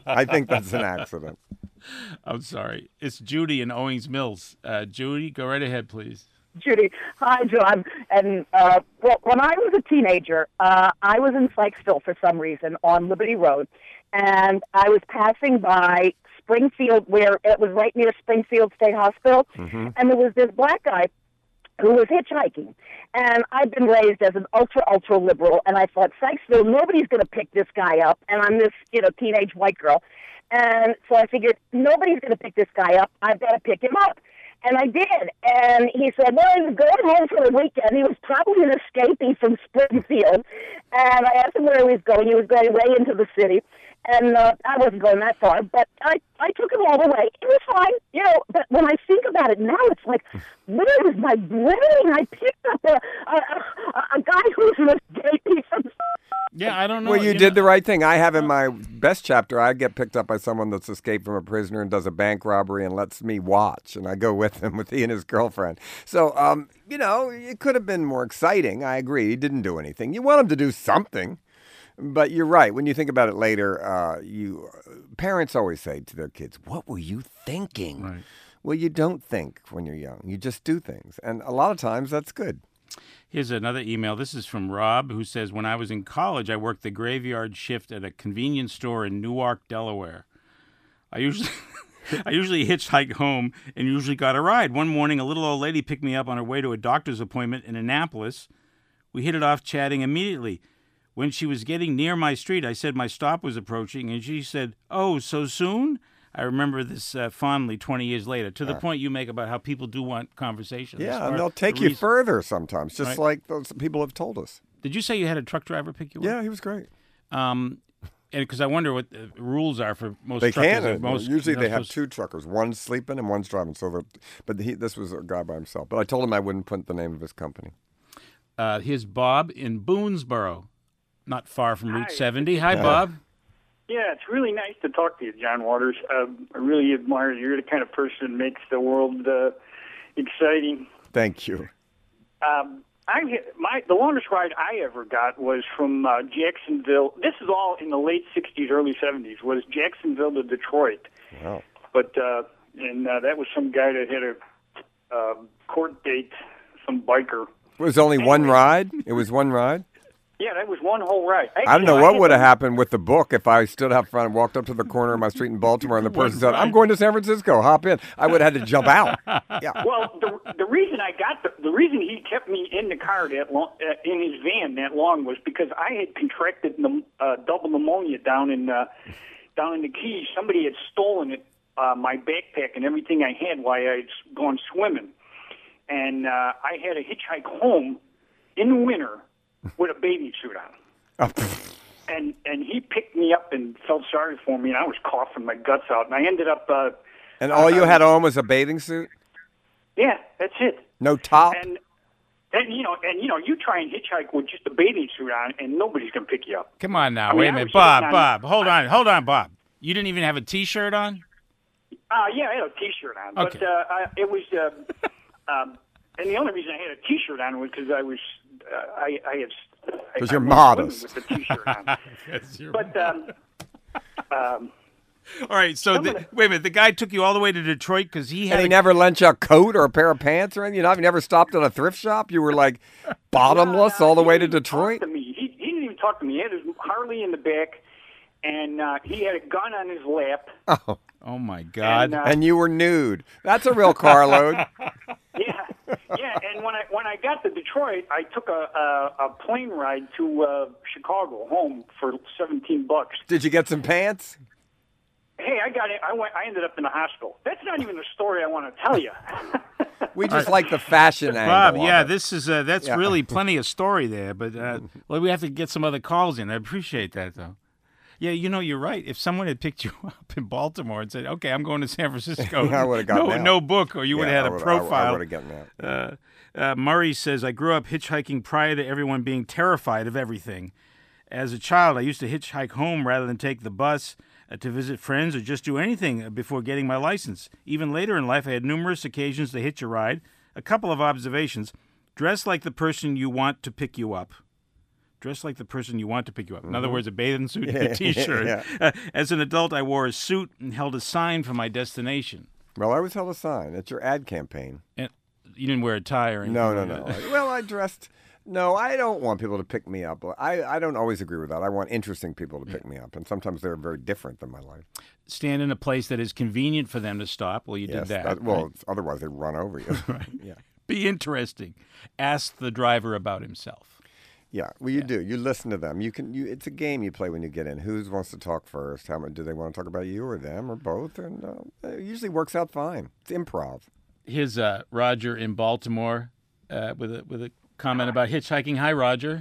Speaker 1: I'm sorry. It's Judy in Owings Mills. Judy, go right ahead, please.
Speaker 12: Judy. Hi, John. And when I was a teenager, I was in Sykesville for some reason on Liberty Road, and I was passing by Springfield, where it was right near Springfield State Hospital, and there was this black guy who was hitchhiking. And I'd been raised as an ultra liberal, and I thought, Sykesville, nobody's going to pick this guy up, and I'm this teenage white girl. And so I figured, nobody's going to pick this guy up. I've got to pick him up. And I did. And he said, well, he was going home for the weekend. He was probably an escapee from Springfield. And I asked him where he was going. He was going way into the city. And I wasn't going that far, but I took him all the way. It was fine, but when I think about it now, it's like, where was my brain? I picked up a guy who's an escapee from...
Speaker 1: Yeah, I don't know.
Speaker 2: Well, you did the right thing. I have in my best chapter, I get picked up by someone that's escaped from a prisoner and does a bank robbery and lets me watch. And I go with him, with he and his girlfriend. So, it could have been more exciting. I agree. He didn't do anything. You want him to do something. But you're right. When you think about it later, parents always say to their kids, what were you thinking?
Speaker 1: Right.
Speaker 2: Well, you don't think when you're young. You just do things. And a lot of times that's good.
Speaker 1: Here's another email. This is from Rob, who says, when I was in college, I worked the graveyard shift at a convenience store in Newark, Delaware. I usually hitchhiked home and usually got a ride. One morning, a little old lady picked me up on her way to a doctor's appointment in Annapolis. We hit it off chatting immediately. When she was getting near my street, I said my stop was approaching, and she said, oh, so soon? I remember this fondly 20 years later, to the point you make about how people do want conversation.
Speaker 2: Yeah, and they'll take you further sometimes, just like those people have told us.
Speaker 1: Did you say you had a truck driver pick you up?
Speaker 2: Yeah, he was great.
Speaker 1: And because I wonder what the rules are for most
Speaker 2: they
Speaker 1: truckers.
Speaker 2: Can. Usually they have two truckers. One's sleeping and one's driving. This was a guy by himself. But I told him I wouldn't put the name of his company.
Speaker 1: Here's Bob in Boonesboro, not far from Route 70. Hi, Bob.
Speaker 13: Yeah, it's really nice to talk to you, John Waters. I really admire you. You're the kind of person that makes the world exciting.
Speaker 2: Thank you.
Speaker 13: The longest ride I ever got was from Jacksonville. This is all in the late 60s, early 70s, was Jacksonville to Detroit.
Speaker 2: Wow.
Speaker 13: But, that was some guy that had a court date, some biker.
Speaker 2: It was only one ride? It was one ride?
Speaker 13: Yeah, that was one whole ride.
Speaker 2: I don't know what would have happened with the book if I stood up front and walked up to the corner of my street in Baltimore and the person said, I'm going to San Francisco, hop in. I would have had to jump out. Yeah.
Speaker 13: Well, the reason I got the reason he kept me in the car that long, in his van that long was because I had contracted double pneumonia down in the Keys. Somebody had stolen it, my backpack and everything I had while I had gone swimming. And I had a hitchhike home in the winter with a bathing suit on. And he picked me up and felt sorry for me, and I was coughing my guts out. And I ended up...
Speaker 2: and all you had on was a bathing suit?
Speaker 13: Yeah, that's it.
Speaker 2: No top?
Speaker 13: And you try and hitchhike with just a bathing suit on, and nobody's going to pick you up.
Speaker 1: Come on now, wait a minute. Bob, hold on, Bob. You didn't even have a T-shirt on?
Speaker 13: Yeah, I had a T-shirt on.
Speaker 1: Okay.
Speaker 13: But it was... and the only reason I had a T-shirt on was because I was...
Speaker 2: Because you're modest.
Speaker 13: With the T-shirt on. But
Speaker 1: all right. So wait a minute. The guy took you all the way to Detroit because he had.
Speaker 2: And he never lent you a coat or a pair of pants or anything. You never stopped at a thrift shop. You were like bottomless all the way to Detroit.
Speaker 13: He didn't even talk to me. He had his Harley in the back, and he had a gun on his lap.
Speaker 1: Oh my God!
Speaker 2: And you were nude. That's a real carload.
Speaker 13: Yeah, and when I got to Detroit, I took a plane ride to Chicago home for $17.
Speaker 2: Did you get some pants?
Speaker 13: Hey, I got it. I ended up in the hospital. That's not even the story I want to tell you.
Speaker 2: We just like the fashion angle.
Speaker 1: Bob, yeah, this is that's really plenty of story there. But we have to get some other calls in. I appreciate that though. Yeah, you're right. If someone had picked you up in Baltimore and said, "Okay, I'm going to San Francisco,"
Speaker 2: I would have gotten out.
Speaker 1: No book, or you would have had a profile.
Speaker 2: I would have gotten out.
Speaker 1: Murray says, "I grew up hitchhiking prior to everyone being terrified of everything. As a child, I used to hitchhike home rather than take the bus to visit friends or just do anything before getting my license. Even later in life, I had numerous occasions to hitch a ride. A couple of observations. Dress like the person you want to pick you up. Dress like the person you want to pick you up. In other words, a bathing suit and a T-shirt. As an adult, I wore a suit and held a sign for my destination."
Speaker 2: Well, I always held a sign. It's your ad campaign.
Speaker 1: And you didn't wear a tie or anything?
Speaker 2: No. Well, I dressed... No, I don't want people to pick me up. I don't always agree with that. I want interesting people to pick me up, and sometimes they're very different than my life.
Speaker 1: Stand in a place that is convenient for them to stop. Well, you did that.
Speaker 2: Well, otherwise they'd run over you.
Speaker 1: Right.
Speaker 2: Yeah.
Speaker 1: Be interesting. Ask the driver about himself.
Speaker 2: Yeah, well, you do. You listen to them. It's a game you play when you get in. Who wants to talk first? How much do they want to talk about you or them or both? And it usually works out fine. It's improv.
Speaker 1: Here's Roger in Baltimore with a comment about hitchhiking. Hi, Roger.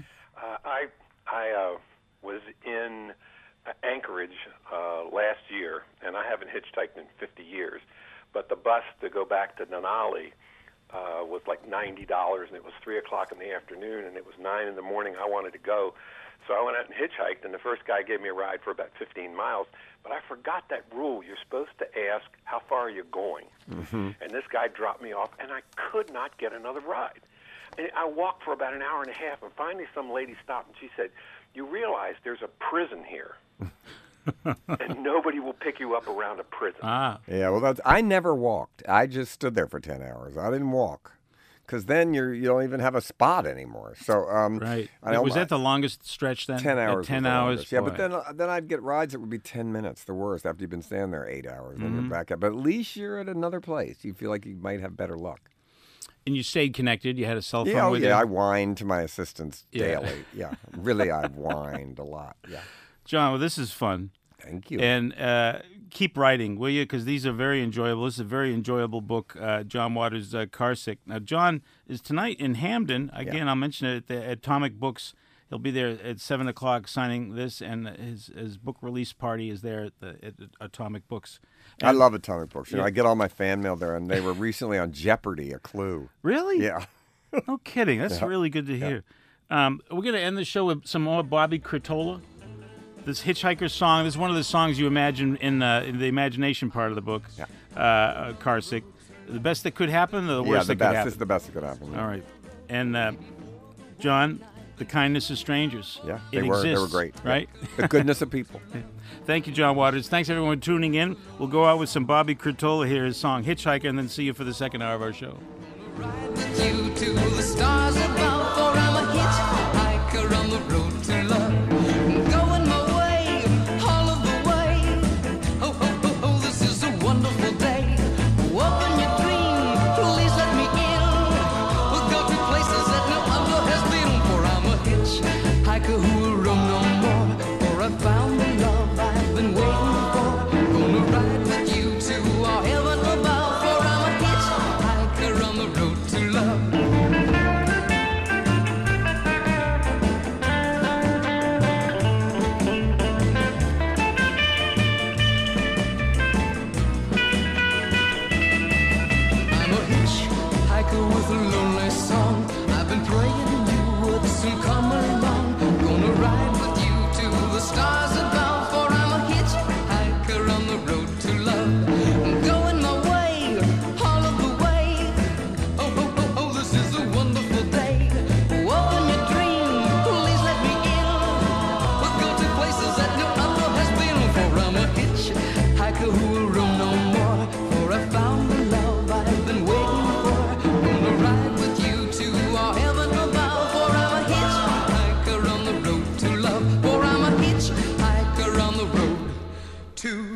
Speaker 14: I was in Anchorage last year, and I haven't hitchhiked in 50 years. But the bus to go back to Denali was like $90, and it was 3 o'clock in the afternoon, and it was 9 in the morning. I wanted to go, so I went out and hitchhiked, and the first guy gave me a ride for about 15 miles. But I forgot that rule. You're supposed to ask, "How far are you going?" Mm-hmm. And this guy dropped me off, and I could not get another ride. And I walked for about an hour and a half, and finally some lady stopped, and she said, "You realize there's a prison here, and nobody will pick you up around a prison."
Speaker 1: Ah.
Speaker 2: Yeah, well, I never walked. I just stood there for 10 hours. I didn't walk, because then you don't even have a spot anymore. So
Speaker 1: right. Was that the longest stretch then?
Speaker 2: 10 hours.
Speaker 1: 10 hours.
Speaker 2: Yeah, but then I'd get rides that would be 10 minutes, the worst, after you've been standing there 8 hours. Then you're back up. But at least you're at another place. You feel like you might have better luck.
Speaker 1: And you stayed connected? You had a cell phone with you?
Speaker 2: Yeah, I whined to my assistants daily. Yeah, really, I whined a lot. Yeah.
Speaker 1: John, well, this is fun.
Speaker 2: Thank you.
Speaker 1: And keep writing, will you? Because these are very enjoyable. This is a very enjoyable book, John Waters' Car Sick. Now, John is tonight in Hamden. Again, I'll mention it at the Atomic Books. He'll be there at 7 o'clock signing this, and his book release party is there at Atomic Books. And
Speaker 2: I love Atomic Books. I get all my fan mail there, and they were recently on Jeopardy, a clue.
Speaker 1: Really?
Speaker 2: Yeah.
Speaker 1: No kidding. That's really good to hear. We're going to end the show with some more Bobby Curtola. This Hitchhiker song. This is one of the songs you imagine in the imagination part of the book, Car Sick. The best that could happen, or the worst that could happen?
Speaker 2: This is the best that could happen. Yeah.
Speaker 1: All right. And, John, the kindness of strangers.
Speaker 2: Yeah,
Speaker 1: they
Speaker 2: were great.
Speaker 1: Right?
Speaker 2: Yeah. The goodness of people.
Speaker 1: Thank you, John Waters. Thanks, everyone, for tuning in. We'll go out with some Bobby Curtola here, his song Hitchhiker, and then see you for the second hour of our show.
Speaker 7: Ride with you to the stars above, for I'm a hitchhiker on the road to love. Going my way, all of the way. Oh, oh, oh, oh, this is a wonderful day. Open your dream, please let me in. We'll go to places that no other has been, for I'm a hitchhiker who will roam no more. For I found the love I've been waiting for. Gonna ride with you to our heaven above, for I'm a hitchhiker on the road to love. I'm a hitchhiker with a lonely song. I've been praying you would soon come along. Gonna ride with you to the stars above, for I'm a hitchhiker on the road to love. Going my way, all of the way. Oh, oh, oh, oh, this is a wonderful day. Open your dream, please let me in. We'll go to places that no other has been, for I'm a hitchhiker who will roam no more. For I found the love I've been waiting for. Gonna ride with you to our heaven above, for I'm a hitchhiker on the road to love. For I'm a hitchhiker on the road to